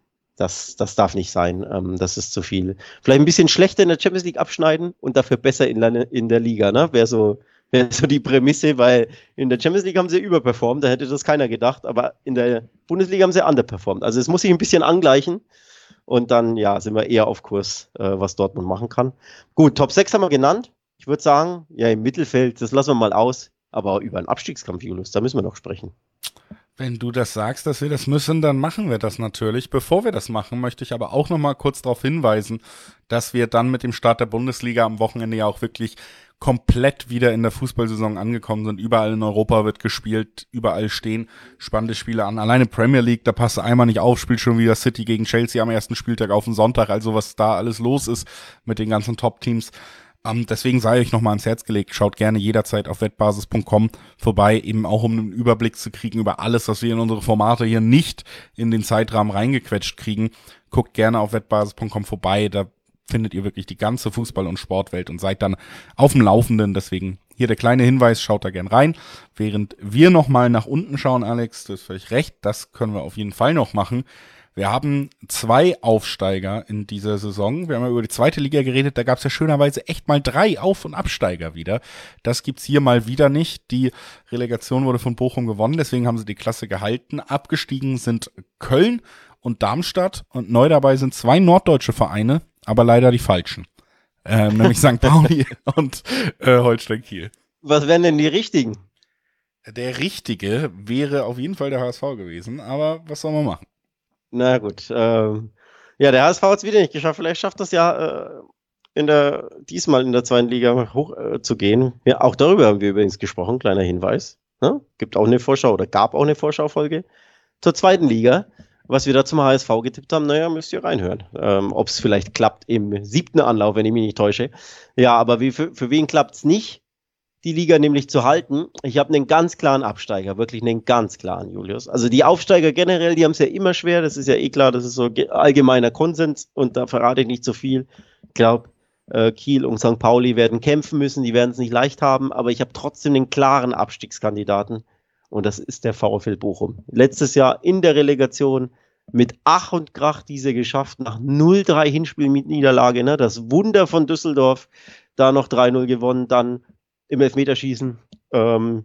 Das, das darf nicht sein. Ähm, das ist zu viel. Vielleicht ein bisschen schlechter in der Champions League abschneiden und dafür besser in der, in der Liga, ne? Wäre so, wäre so die Prämisse, weil in der Champions League haben sie überperformt, da hätte das keiner gedacht, aber in der Bundesliga haben sie underperformt. Also es muss sich ein bisschen angleichen und dann, ja, sind wir eher auf Kurs, äh, was Dortmund machen kann. Gut, Top sechs haben wir genannt. Ich würde sagen, ja, im Mittelfeld, das lassen wir mal aus, aber über einen Abstiegskampf, Julius, da müssen wir noch sprechen. Wenn du das sagst, dass wir das müssen, dann machen wir das natürlich. Bevor wir das machen, möchte ich aber auch noch mal kurz darauf hinweisen, dass wir dann mit dem Start der Bundesliga am Wochenende ja auch wirklich komplett wieder in der Fußballsaison angekommen sind. Überall in Europa wird gespielt, überall stehen spannende Spiele an. Alleine Premier League, da passt einmal nicht auf, spielt schon wieder City gegen Chelsea am ersten Spieltag auf den Sonntag. Also was da alles los ist mit den ganzen Top-Teams. Um, deswegen sei euch nochmal ans Herz gelegt, schaut gerne jederzeit auf wettbasis punkt com vorbei, eben auch um einen Überblick zu kriegen über alles, was wir in unsere Formate hier nicht in den Zeitrahmen reingequetscht kriegen. Guckt gerne auf wettbasis punkt com vorbei, da findet ihr wirklich die ganze Fußball- und Sportwelt und seid dann auf dem Laufenden. Deswegen hier der kleine Hinweis, schaut da gern rein. Während wir nochmal nach unten schauen, Alex, du hast völlig recht, das können wir auf jeden Fall noch machen. Wir haben zwei Aufsteiger in dieser Saison. Wir haben ja über die zweite Liga geredet. Da gab es ja schönerweise echt mal drei Auf- und Absteiger wieder. Das gibt's hier mal wieder nicht. Die Relegation wurde von Bochum gewonnen. Deswegen haben sie die Klasse gehalten. Abgestiegen sind Köln und Darmstadt. Und neu dabei sind zwei norddeutsche Vereine, aber leider die falschen. Ähm, nämlich Sankt Pauli und äh, Holstein Kiel. Was wären denn die richtigen? Der richtige wäre auf jeden Fall der H S V gewesen. Aber was soll man machen? Na gut, ähm, ja, der H S V hat es wieder nicht geschafft. Vielleicht schafft das ja äh, in der, diesmal in der zweiten Liga hoch äh, zu gehen. Ja, auch darüber haben wir übrigens gesprochen, kleiner Hinweis. Ne? Gibt auch eine Vorschau oder gab auch eine Vorschaufolge zur zweiten Liga. Was wir da zum H S V getippt haben, naja, müsst ihr reinhören. Ähm, Ob es vielleicht klappt im siebten Anlauf, wenn ich mich nicht täusche. Ja, aber wie, für, für wen klappt es nicht? Die Liga nämlich zu halten. Ich habe einen ganz klaren Absteiger, wirklich einen ganz klaren, Julius. Also die Aufsteiger generell, die haben es ja immer schwer, das ist ja eh klar, das ist so allgemeiner Konsens und da verrate ich nicht so viel. Ich glaube, äh, Kiel und Sankt Pauli werden kämpfen müssen, die werden es nicht leicht haben, aber ich habe trotzdem einen klaren Abstiegskandidaten und das ist der VfL Bochum. Letztes Jahr in der Relegation mit Ach und Krach diese geschafft, nach null drei Hinspiel mit Niederlage, ne? Das Wunder von Düsseldorf, da noch drei null gewonnen, dann im Elfmeterschießen, ähm,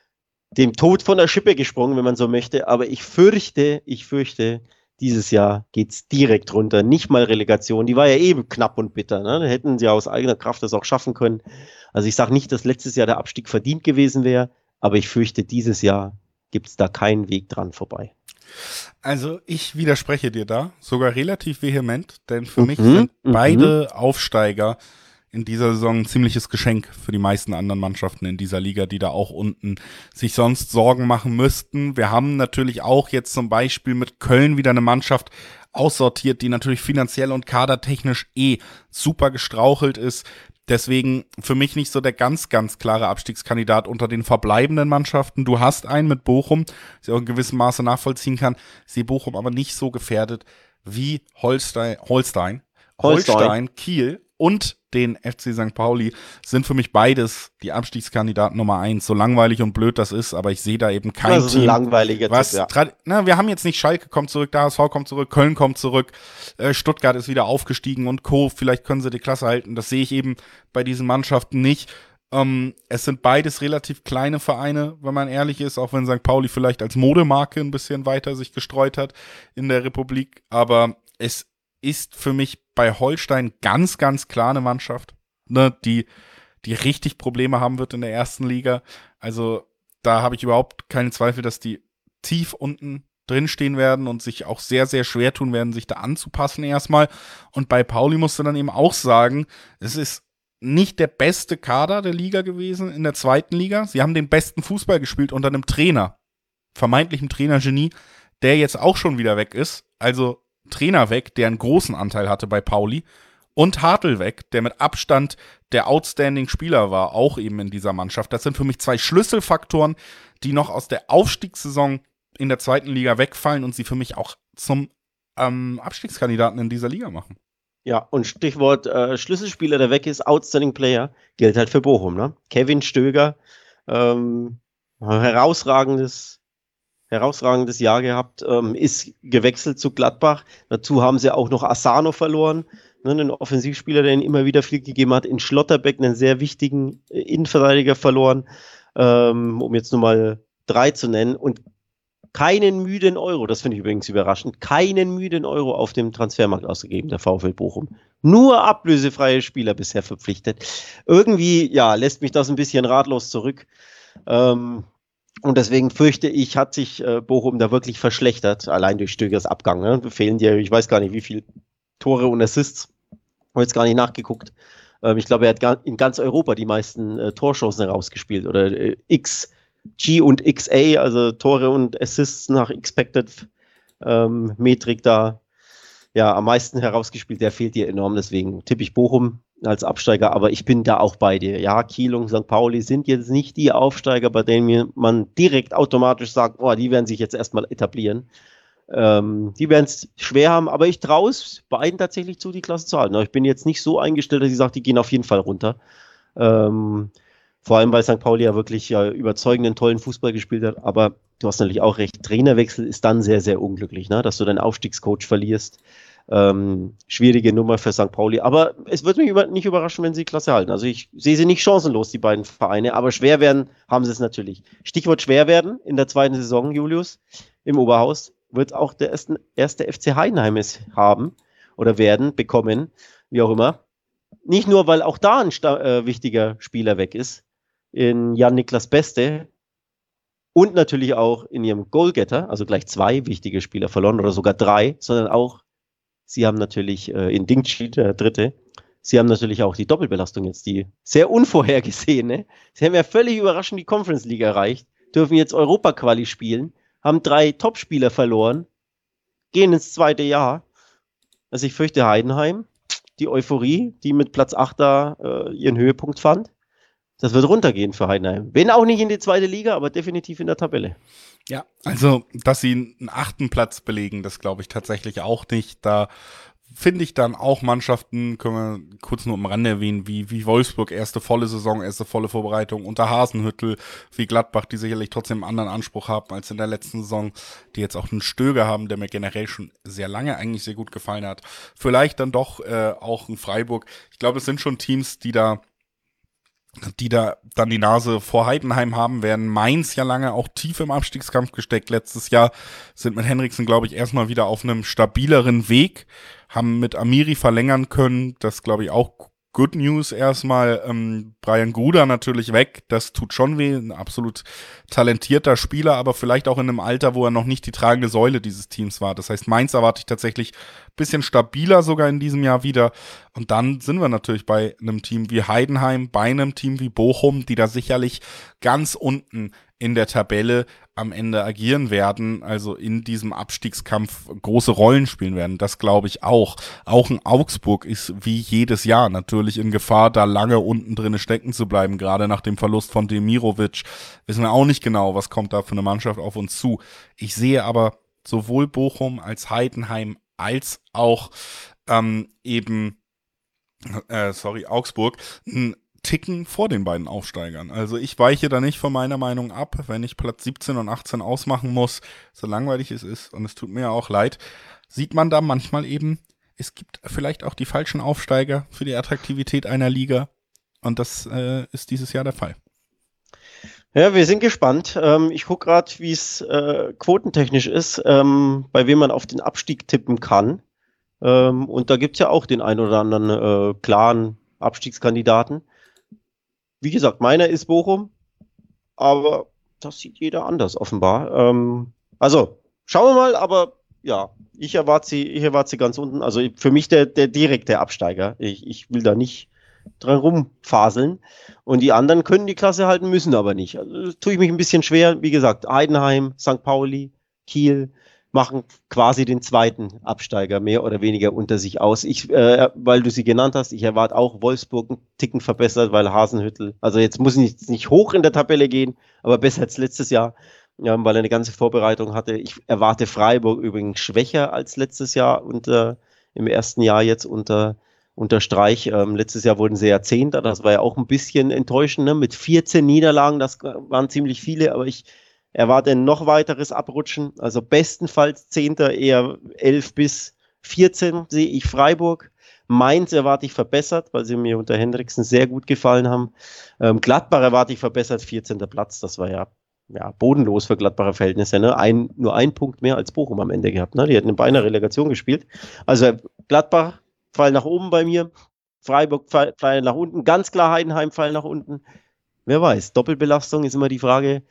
dem Tod von der Schippe gesprungen, wenn man so möchte. Aber ich fürchte, ich fürchte, dieses Jahr geht's direkt runter. Nicht mal Relegation. Die war ja eben knapp und bitter. Ne? Da hätten sie aus eigener Kraft das auch schaffen können. Also ich sage nicht, dass letztes Jahr der Abstieg verdient gewesen wäre, aber ich fürchte, dieses Jahr gibt's da keinen Weg dran vorbei. Also ich widerspreche dir da, sogar relativ vehement, denn für mhm, mich sind mhm. beide Aufsteiger in dieser Saison ein ziemliches Geschenk für die meisten anderen Mannschaften in dieser Liga, die da auch unten sich sonst Sorgen machen müssten. Wir haben natürlich auch jetzt zum Beispiel mit Köln wieder eine Mannschaft aussortiert, die natürlich finanziell und kadertechnisch eh super gestrauchelt ist. Deswegen für mich nicht so der ganz, ganz klare Abstiegskandidat unter den verbleibenden Mannschaften. Du hast einen mit Bochum, das ich auch in gewissem Maße nachvollziehen kann. Ich sehe Bochum aber nicht so gefährdet wie Holstein, Holstein, Holstein, Holstein Kiel und den F C Sankt Pauli sind für mich beides die Abstiegskandidaten Nummer eins. So langweilig und blöd das ist, aber ich sehe da eben kein das ist Team. Ein langweiliger was Tipp, ja. trad- na, wir haben jetzt nicht Schalke kommt zurück, der H S V kommt zurück, Köln kommt zurück, äh, Stuttgart ist wieder aufgestiegen und Co. Vielleicht können sie die Klasse halten. Das sehe ich eben bei diesen Mannschaften nicht. Ähm, es sind beides relativ kleine Vereine, wenn man ehrlich ist, auch wenn Sankt Pauli vielleicht als Modemarke ein bisschen weiter sich gestreut hat in der Republik. Aber es ist für mich bei Holstein ganz, ganz klar eine Mannschaft, ne, die, die richtig Probleme haben wird in der ersten Liga. Also da habe ich überhaupt keinen Zweifel, dass die tief unten drin stehen werden und sich auch sehr, sehr schwer tun werden, sich da anzupassen erstmal. Und bei Pauli musst du dann eben auch sagen, es ist nicht der beste Kader der Liga gewesen in der zweiten Liga. Sie haben den besten Fußball gespielt unter einem Trainer, vermeintlichem Trainergenie, der jetzt auch schon wieder weg ist. Also Trainer weg, der einen großen Anteil hatte bei Pauli, und Hartl weg, der mit Abstand der outstanding Spieler war, auch eben in dieser Mannschaft. Das sind für mich zwei Schlüsselfaktoren, die noch aus der Aufstiegssaison in der zweiten Liga wegfallen und sie für mich auch zum ähm, Abstiegskandidaten in dieser Liga machen. Ja, und Stichwort äh, Schlüsselspieler, der weg ist, Outstanding Player, gilt halt für Bochum, ne? Kevin Stöger, ähm, herausragendes herausragendes Jahr gehabt, ähm, ist gewechselt zu Gladbach. Dazu haben sie auch noch Asano verloren, ne, einen Offensivspieler, der ihnen immer wieder viel gegeben hat. In Schlotterbeck einen sehr wichtigen äh, Innenverteidiger verloren, ähm, um jetzt nur mal drei zu nennen. Und keinen müden Euro, das finde ich übrigens überraschend, keinen müden Euro auf dem Transfermarkt ausgegeben, der VfL Bochum. Nur ablösefreie Spieler bisher verpflichtet. Irgendwie, ja, lässt mich das ein bisschen ratlos zurück. Ähm, Und deswegen fürchte ich, hat sich äh, Bochum da wirklich verschlechtert, allein durch Stögers Abgang. Ne? Fehlen dir, ich weiß gar nicht, wie viele Tore und Assists. Habe jetzt gar nicht nachgeguckt. Ähm, ich glaube, er hat gar, in ganz Europa die meisten äh, Torchancen herausgespielt. Oder äh, X G und X A, also Tore und Assists nach Expected ähm, Metrik da ja am meisten herausgespielt. Der fehlt dir enorm. Deswegen tippe ich Bochum als Absteiger, aber ich bin da auch bei dir. Ja, Kiel und Sankt Pauli sind jetzt nicht die Aufsteiger, bei denen man direkt automatisch sagt, oh, die werden sich jetzt erstmal etablieren. Ähm, die werden es schwer haben, aber ich traue es beiden tatsächlich zu, die Klasse zu halten. Ich bin jetzt nicht so eingestellt, dass ich sage, die gehen auf jeden Fall runter. Ähm, vor allem, weil Sankt Pauli ja wirklich ja, überzeugenden, tollen Fußball gespielt hat, aber du hast natürlich auch recht, Trainerwechsel ist dann sehr, sehr unglücklich, ne? Dass du deinen Aufstiegscoach verlierst. Ähm, schwierige Nummer für Sankt Pauli, aber es wird mich über, nicht überraschen, wenn sie die Klasse halten. Also ich sehe sie nicht chancenlos, die beiden Vereine, aber schwer werden haben sie es natürlich. Stichwort schwer werden in der zweiten Saison, Julius, im Oberhaus, wird auch der erste, erste F C Heidenheim es haben oder werden, bekommen, wie auch immer. Nicht nur, weil auch da ein sta- äh, wichtiger Spieler weg ist, in Jan-Niklas Beste, und natürlich auch in ihrem Goalgetter, also gleich zwei wichtige Spieler verloren oder sogar drei, sondern auch sie haben natürlich äh, in Dingchi, der dritte, sie haben natürlich auch die Doppelbelastung jetzt, die sehr unvorhergesehene. Sie haben ja völlig überraschend die Conference League erreicht, dürfen jetzt Europa-Quali spielen, haben drei Topspieler verloren, gehen ins zweite Jahr. Also ich fürchte Heidenheim, die Euphorie, die mit Platz acht da äh, ihren Höhepunkt fand, das wird runtergehen für Heidenheim. Wenn auch nicht in die zweite Liga, aber definitiv in der Tabelle. Ja, also, dass sie einen achten Platz belegen, das glaube ich tatsächlich auch nicht. Da finde ich dann auch Mannschaften, können wir kurz nur am Rande erwähnen, wie, wie Wolfsburg, erste volle Saison, erste volle Vorbereitung, unter Hasenhüttl, wie Gladbach, die sicherlich trotzdem einen anderen Anspruch haben als in der letzten Saison, die jetzt auch einen Stöger haben, der mir generell schon sehr lange eigentlich sehr gut gefallen hat. Vielleicht dann doch äh, auch ein Freiburg. Ich glaube, es sind schon Teams, die da die da dann die Nase vor Heidenheim haben, werden Mainz ja lange auch tief im Abstiegskampf gesteckt. Letztes Jahr sind mit Henriksen, glaube ich, erstmal wieder auf einem stabileren Weg, haben mit Amiri verlängern können. Das, glaube ich, auch Good News erstmal. Ähm, Brian Gruder natürlich weg, das tut schon weh, ein absolut talentierter Spieler, aber vielleicht auch in einem Alter, wo er noch nicht die tragende Säule dieses Teams war. Das heißt, Mainz erwarte ich tatsächlich ein bisschen stabiler sogar in diesem Jahr wieder. Und dann sind wir natürlich bei einem Team wie Heidenheim, bei einem Team wie Bochum, die da sicherlich ganz unten in der Tabelle am Ende agieren werden, also in diesem Abstiegskampf große Rollen spielen werden. Das glaube ich auch. Auch ein Augsburg ist wie jedes Jahr natürlich in Gefahr, da lange unten drin stecken zu bleiben. Gerade nach dem Verlust von Demirovic wissen wir auch nicht genau, was kommt da für eine Mannschaft auf uns zu. Ich sehe aber sowohl Bochum als Heidenheim als auch ähm, eben äh, sorry, Augsburg, einen Ticken vor den beiden Aufsteigern. Also ich weiche da nicht von meiner Meinung ab, wenn ich Platz siebzehn und achtzehn ausmachen muss, so langweilig es ist, und es tut mir ja auch leid, sieht man da manchmal eben, es gibt vielleicht auch die falschen Aufsteiger für die Attraktivität einer Liga, und das äh, ist dieses Jahr der Fall. Ja, wir sind gespannt. Ähm, ich gucke gerade, wie es äh, quotentechnisch ist, ähm, bei wem man auf den Abstieg tippen kann. Ähm, und da gibt's ja auch den einen oder anderen äh, klaren Abstiegskandidaten. Wie gesagt, meiner ist Bochum, aber das sieht jeder anders offenbar. Ähm, also, schauen wir mal, aber ja, ich erwarte sie, ich erwarte sie ganz unten. Also für mich der, der direkte Absteiger. Ich, ich will da nicht dran rumfaseln. Und die anderen können die Klasse halten, müssen aber nicht. Also das tue ich mich ein bisschen schwer. Wie gesagt, Heidenheim, Sankt Pauli, Kiel machen quasi den zweiten Absteiger mehr oder weniger unter sich aus. Ich, äh, weil du sie genannt hast, ich erwarte auch Wolfsburg einen Ticken verbessert, weil Hasenhüttl, also jetzt muss ich nicht, nicht hoch in der Tabelle gehen, aber besser als letztes Jahr, ja, weil er eine ganze Vorbereitung hatte. Ich erwarte Freiburg übrigens schwächer als letztes Jahr und äh, im ersten Jahr jetzt unter unter Streich. Ähm, letztes Jahr wurden sie ja Zehnter, das war ja auch ein bisschen enttäuschend, ne? Mit vierzehn Niederlagen, das waren ziemlich viele, aber ich erwarte ein noch weiteres Abrutschen, also bestenfalls Zehnter, eher elf bis vierzehn sehe ich Freiburg. Mainz erwarte ich verbessert, weil sie mir unter Hendriksen sehr gut gefallen haben. Ähm, Gladbach erwarte ich verbessert, vierzehnter Platz, das war ja ja, bodenlos für Gladbacher Verhältnisse, ne? Ein, nur ein Punkt mehr als Bochum am Ende gehabt, ne? Die hätten beinahe Relegation gespielt. Also Gladbach, Pfeil nach oben bei mir, Freiburg, Pfeil, Pfeil nach unten, ganz klar Heidenheim, Pfeil nach unten. Wer weiß, Doppelbelastung ist immer die Frage,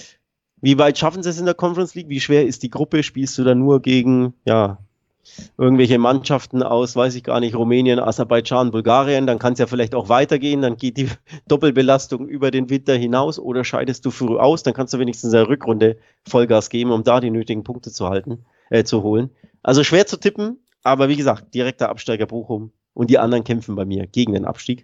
wie weit schaffen sie es in der Conference League, wie schwer ist die Gruppe, spielst du da nur gegen, ja, irgendwelche Mannschaften aus, weiß ich gar nicht, Rumänien, Aserbaidschan, Bulgarien, dann kann es ja vielleicht auch weitergehen, dann geht die Doppelbelastung über den Winter hinaus oder scheidest du früh aus, dann kannst du wenigstens in der Rückrunde Vollgas geben, um da die nötigen Punkte zu halten, äh, zu holen. Also schwer zu tippen, aber wie gesagt, direkter Absteiger Bochum und die anderen kämpfen bei mir gegen den Abstieg.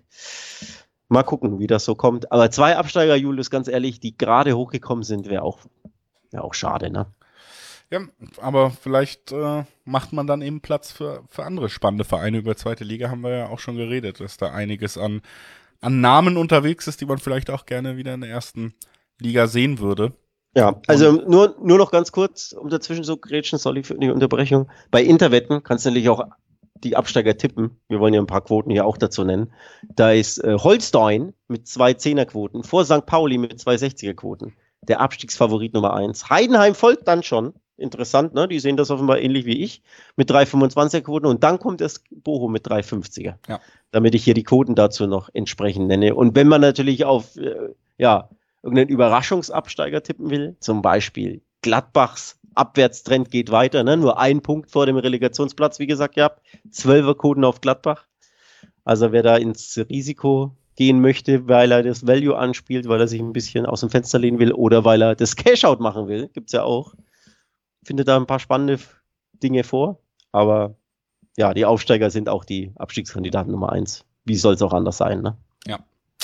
Mal gucken, wie das so kommt. Aber zwei Absteiger, Julius, ganz ehrlich, die gerade hochgekommen sind, wäre auch, wär auch schade, ne? Ja, aber vielleicht äh, macht man dann eben Platz für, für andere spannende Vereine. Über zweite Liga haben wir ja auch schon geredet, dass da einiges an, an Namen unterwegs ist, die man vielleicht auch gerne wieder in der ersten Liga sehen würde. Ja, also nur, nur noch ganz kurz, um dazwischen so grätschen, sorry für die Unterbrechung. Bei Interwetten kannst du natürlich auch die Absteiger tippen. Wir wollen ja ein paar Quoten hier auch dazu nennen. Da ist äh, Holstein mit zwei Zehnerquoten vor Sankt Pauli mit zwei Sechzigerquoten. Der Abstiegsfavorit Nummer eins. Heidenheim folgt dann schon. Interessant, ne? Die sehen das offenbar ähnlich wie ich mit drei fünfundzwanziger-Quoten und dann kommt das Bochum mit drei fünfziger. Ja. Damit ich hier die Quoten dazu noch entsprechend nenne. Und wenn man natürlich auf, äh, ja, irgendeinen Überraschungsabsteiger tippen will, zum Beispiel Gladbachs Abwärtstrend geht weiter, ne? Nur ein Punkt vor dem Relegationsplatz, wie gesagt, ihr habt Zwölferquoten auf Gladbach. Also wer da ins Risiko gehen möchte, weil er das Value anspielt, weil er sich ein bisschen aus dem Fenster lehnen will oder weil er das Cash-Out machen will, gibt's ja auch. Finde da ein paar spannende Dinge vor, aber ja, die Aufsteiger sind auch die Abstiegskandidaten Nummer eins. Wie soll es auch anders sein, ne? Ja.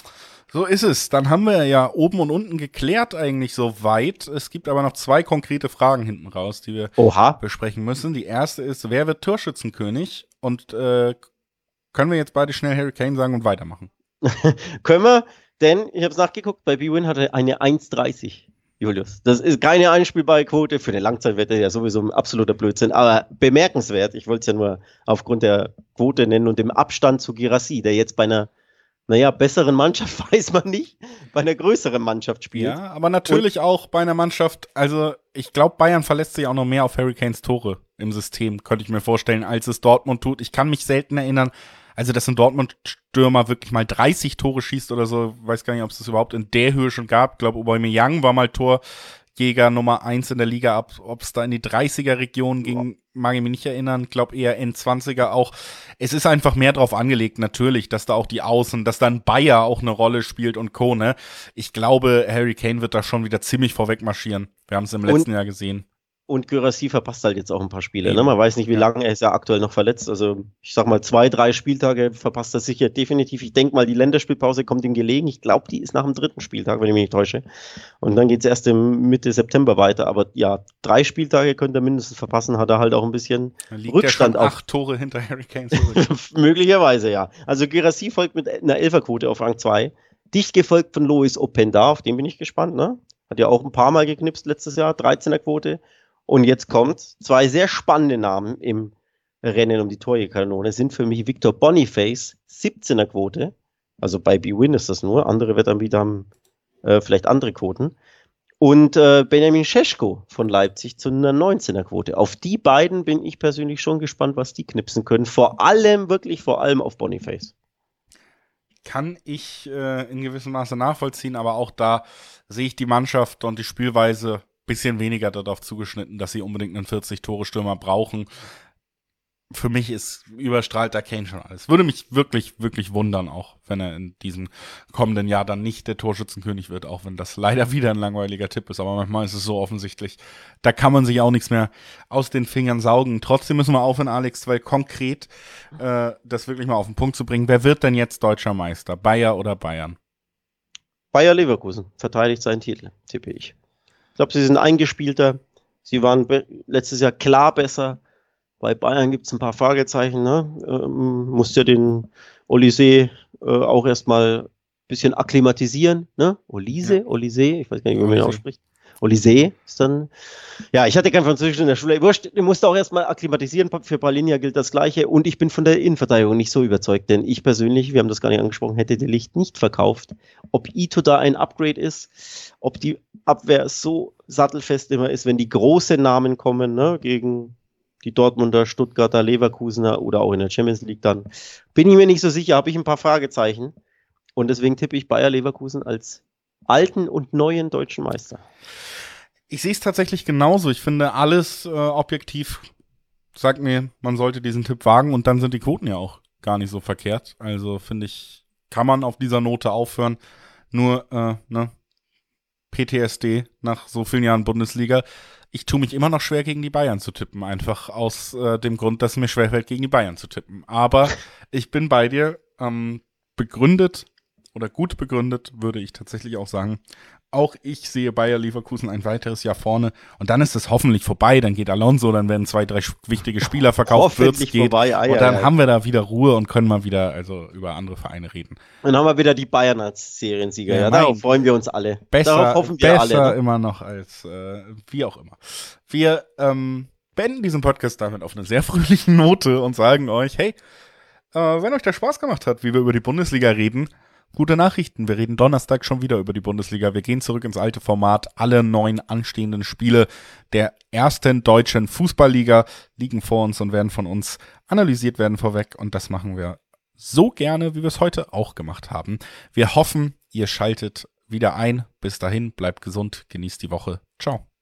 So ist es. Dann haben wir ja oben und unten geklärt eigentlich soweit. Es gibt aber noch zwei konkrete Fragen hinten raus, die wir Oha. besprechen müssen. Die erste ist, wer wird Torschützenkönig? Und äh, können wir jetzt beide schnell Harry Kane sagen und weitermachen? Können wir, denn ich habe es nachgeguckt, bei B-Win hat er eine eins dreißig. Julius, das ist keine einspielbare Quote, für eine Langzeitwette ja sowieso ein absoluter Blödsinn, aber bemerkenswert, ich wollte es ja nur aufgrund der Quote nennen und dem Abstand zu Girassi, der jetzt bei einer, naja, besseren Mannschaft, weiß man nicht, bei einer größeren Mannschaft spielt. Ja, aber natürlich und auch bei einer Mannschaft, also ich glaube, Bayern verlässt sich auch noch mehr auf Harry Kanes Tore im System, könnte ich mir vorstellen, als es Dortmund tut. Ich kann mich selten erinnern, also dass ein Dortmund-Stürmer wirklich mal dreißig Tore schießt oder so, weiß gar nicht, ob es das überhaupt in der Höhe schon gab. Ich glaube, Aubameyang war mal Torjäger Nummer eins in der Liga, ab. Ob es da in die dreißiger-Region ging, mag ich mich nicht erinnern. Ich glaube eher Endzwanziger auch. Es ist einfach mehr drauf angelegt, natürlich, dass da auch die Außen, dass dann Bayer auch eine Rolle spielt und Co., ne? Ich glaube, Harry Kane wird da schon wieder ziemlich vorweg marschieren. Wir haben es im letzten und Jahr gesehen. Und Guirassy verpasst halt jetzt auch ein paar Spiele. Ne? Man weiß nicht, wie ja. lange, er ist ja aktuell noch verletzt. Also ich sag mal, zwei, drei Spieltage verpasst er sicher definitiv. Ich denke mal, die Länderspielpause kommt ihm gelegen. Ich glaube, die ist nach dem dritten Spieltag, wenn ich mich nicht täusche. Und dann geht es erst im Mitte September weiter. Aber ja, drei Spieltage könnte er mindestens verpassen. Hat er halt auch ein bisschen liegt Rückstand auf. Acht Tore hinter Harry Kane zurück. Möglicherweise, ja. Also Guirassy folgt mit einer Elferquote auf Rang zwei. Dicht gefolgt von Lois Openda, auf den bin ich gespannt. Ne? Hat ja auch ein paar Mal geknipst letztes Jahr, dreizehner Quote. Und jetzt kommt, zwei sehr spannende Namen im Rennen um die Torjägerkanone sind für mich Victor Boniface, siebzehner Quote, also bei B-Win ist das nur, andere Wettanbieter haben äh, vielleicht andere Quoten, und äh, Benjamin Šeško von Leipzig zu einer neunzehner Quote. Auf die beiden bin ich persönlich schon gespannt, was die knipsen können, vor allem, wirklich vor allem auf Boniface. Kann ich äh, in gewissem Maße nachvollziehen, aber auch da sehe ich die Mannschaft und die Spielweise bisschen weniger darauf zugeschnitten, dass sie unbedingt einen vierzig-Tore-Stürmer brauchen. Für mich ist überstrahlt der Kane schon alles. Würde mich wirklich, wirklich wundern, auch wenn er in diesem kommenden Jahr dann nicht der Torschützenkönig wird, auch wenn das leider wieder ein langweiliger Tipp ist. Aber manchmal ist es so offensichtlich, da kann man sich auch nichts mehr aus den Fingern saugen. Trotzdem müssen wir aufhören, Alex, weil konkret äh, das wirklich mal auf den Punkt zu bringen. Wer wird denn jetzt deutscher Meister? Bayer oder Bayern? Bayer Leverkusen verteidigt seinen Titel, tippe ich. Ich glaube, sie sind eingespielter. Sie waren be- letztes Jahr klar besser. Bei Bayern gibt es ein paar Fragezeichen. Ne? Ähm, musste ja den Olise äh, auch erstmal ein bisschen akklimatisieren. Ne? Olise, ja. Olise, ich weiß gar nicht, wie man ihn ausspricht. Olise ist dann. Ja, ich hatte kein Französisch in der Schule. Wurscht, ich musste auch erstmal akklimatisieren. Für Palinja gilt das Gleiche. Und ich bin von der Innenverteidigung nicht so überzeugt, denn ich persönlich, wir haben das gar nicht angesprochen, hätte De Ligt nicht verkauft. Ob Ito da ein Upgrade ist, ob die Abwehr so sattelfest immer ist, wenn die großen Namen kommen, ne, gegen die Dortmunder, Stuttgarter, Leverkusener oder auch in der Champions League dann, bin ich mir nicht so sicher, habe ich ein paar Fragezeichen. Und deswegen tippe ich Bayer Leverkusen als alten und neuen deutschen Meister. Ich sehe es tatsächlich genauso. Ich finde, alles äh, objektiv sagt mir, man sollte diesen Tipp wagen und dann sind die Quoten ja auch gar nicht so verkehrt. Also finde ich, kann man auf dieser Note aufhören. Nur, äh, ne, P T S D nach so vielen Jahren Bundesliga. Ich tue mich immer noch schwer, gegen die Bayern zu tippen. Einfach aus äh, dem Grund, dass es mir schwerfällt, gegen die Bayern zu tippen. Aber ich bin bei dir, ähm, begründet oder gut begründet, würde ich tatsächlich auch sagen. Auch ich sehe Bayer Leverkusen ein weiteres Jahr vorne und dann ist es hoffentlich vorbei, dann geht Alonso, dann werden zwei, drei wichtige Spieler verkauft, hoffentlich geht vorbei, ah, ja, und dann ja. haben wir da wieder Ruhe und können mal wieder also über andere Vereine reden. Dann haben wir wieder die Bayern als Seriensieger, ja, ja darauf freuen wir uns alle. Besser, darauf hoffen wir besser alle, ne? immer noch als äh, wie auch immer. Wir ähm, beenden diesen Podcast damit auf eine sehr fröhliche Note und sagen euch, hey, äh, wenn euch das Spaß gemacht hat, wie wir über die Bundesliga reden, gute Nachrichten, wir reden Donnerstag schon wieder über die Bundesliga. Wir gehen zurück ins alte Format. Alle neun anstehenden Spiele der ersten deutschen Fußballliga liegen vor uns und werden von uns analysiert werden vorweg. Und das machen wir so gerne, wie wir es heute auch gemacht haben. Wir hoffen, ihr schaltet wieder ein. Bis dahin, bleibt gesund, genießt die Woche. Ciao.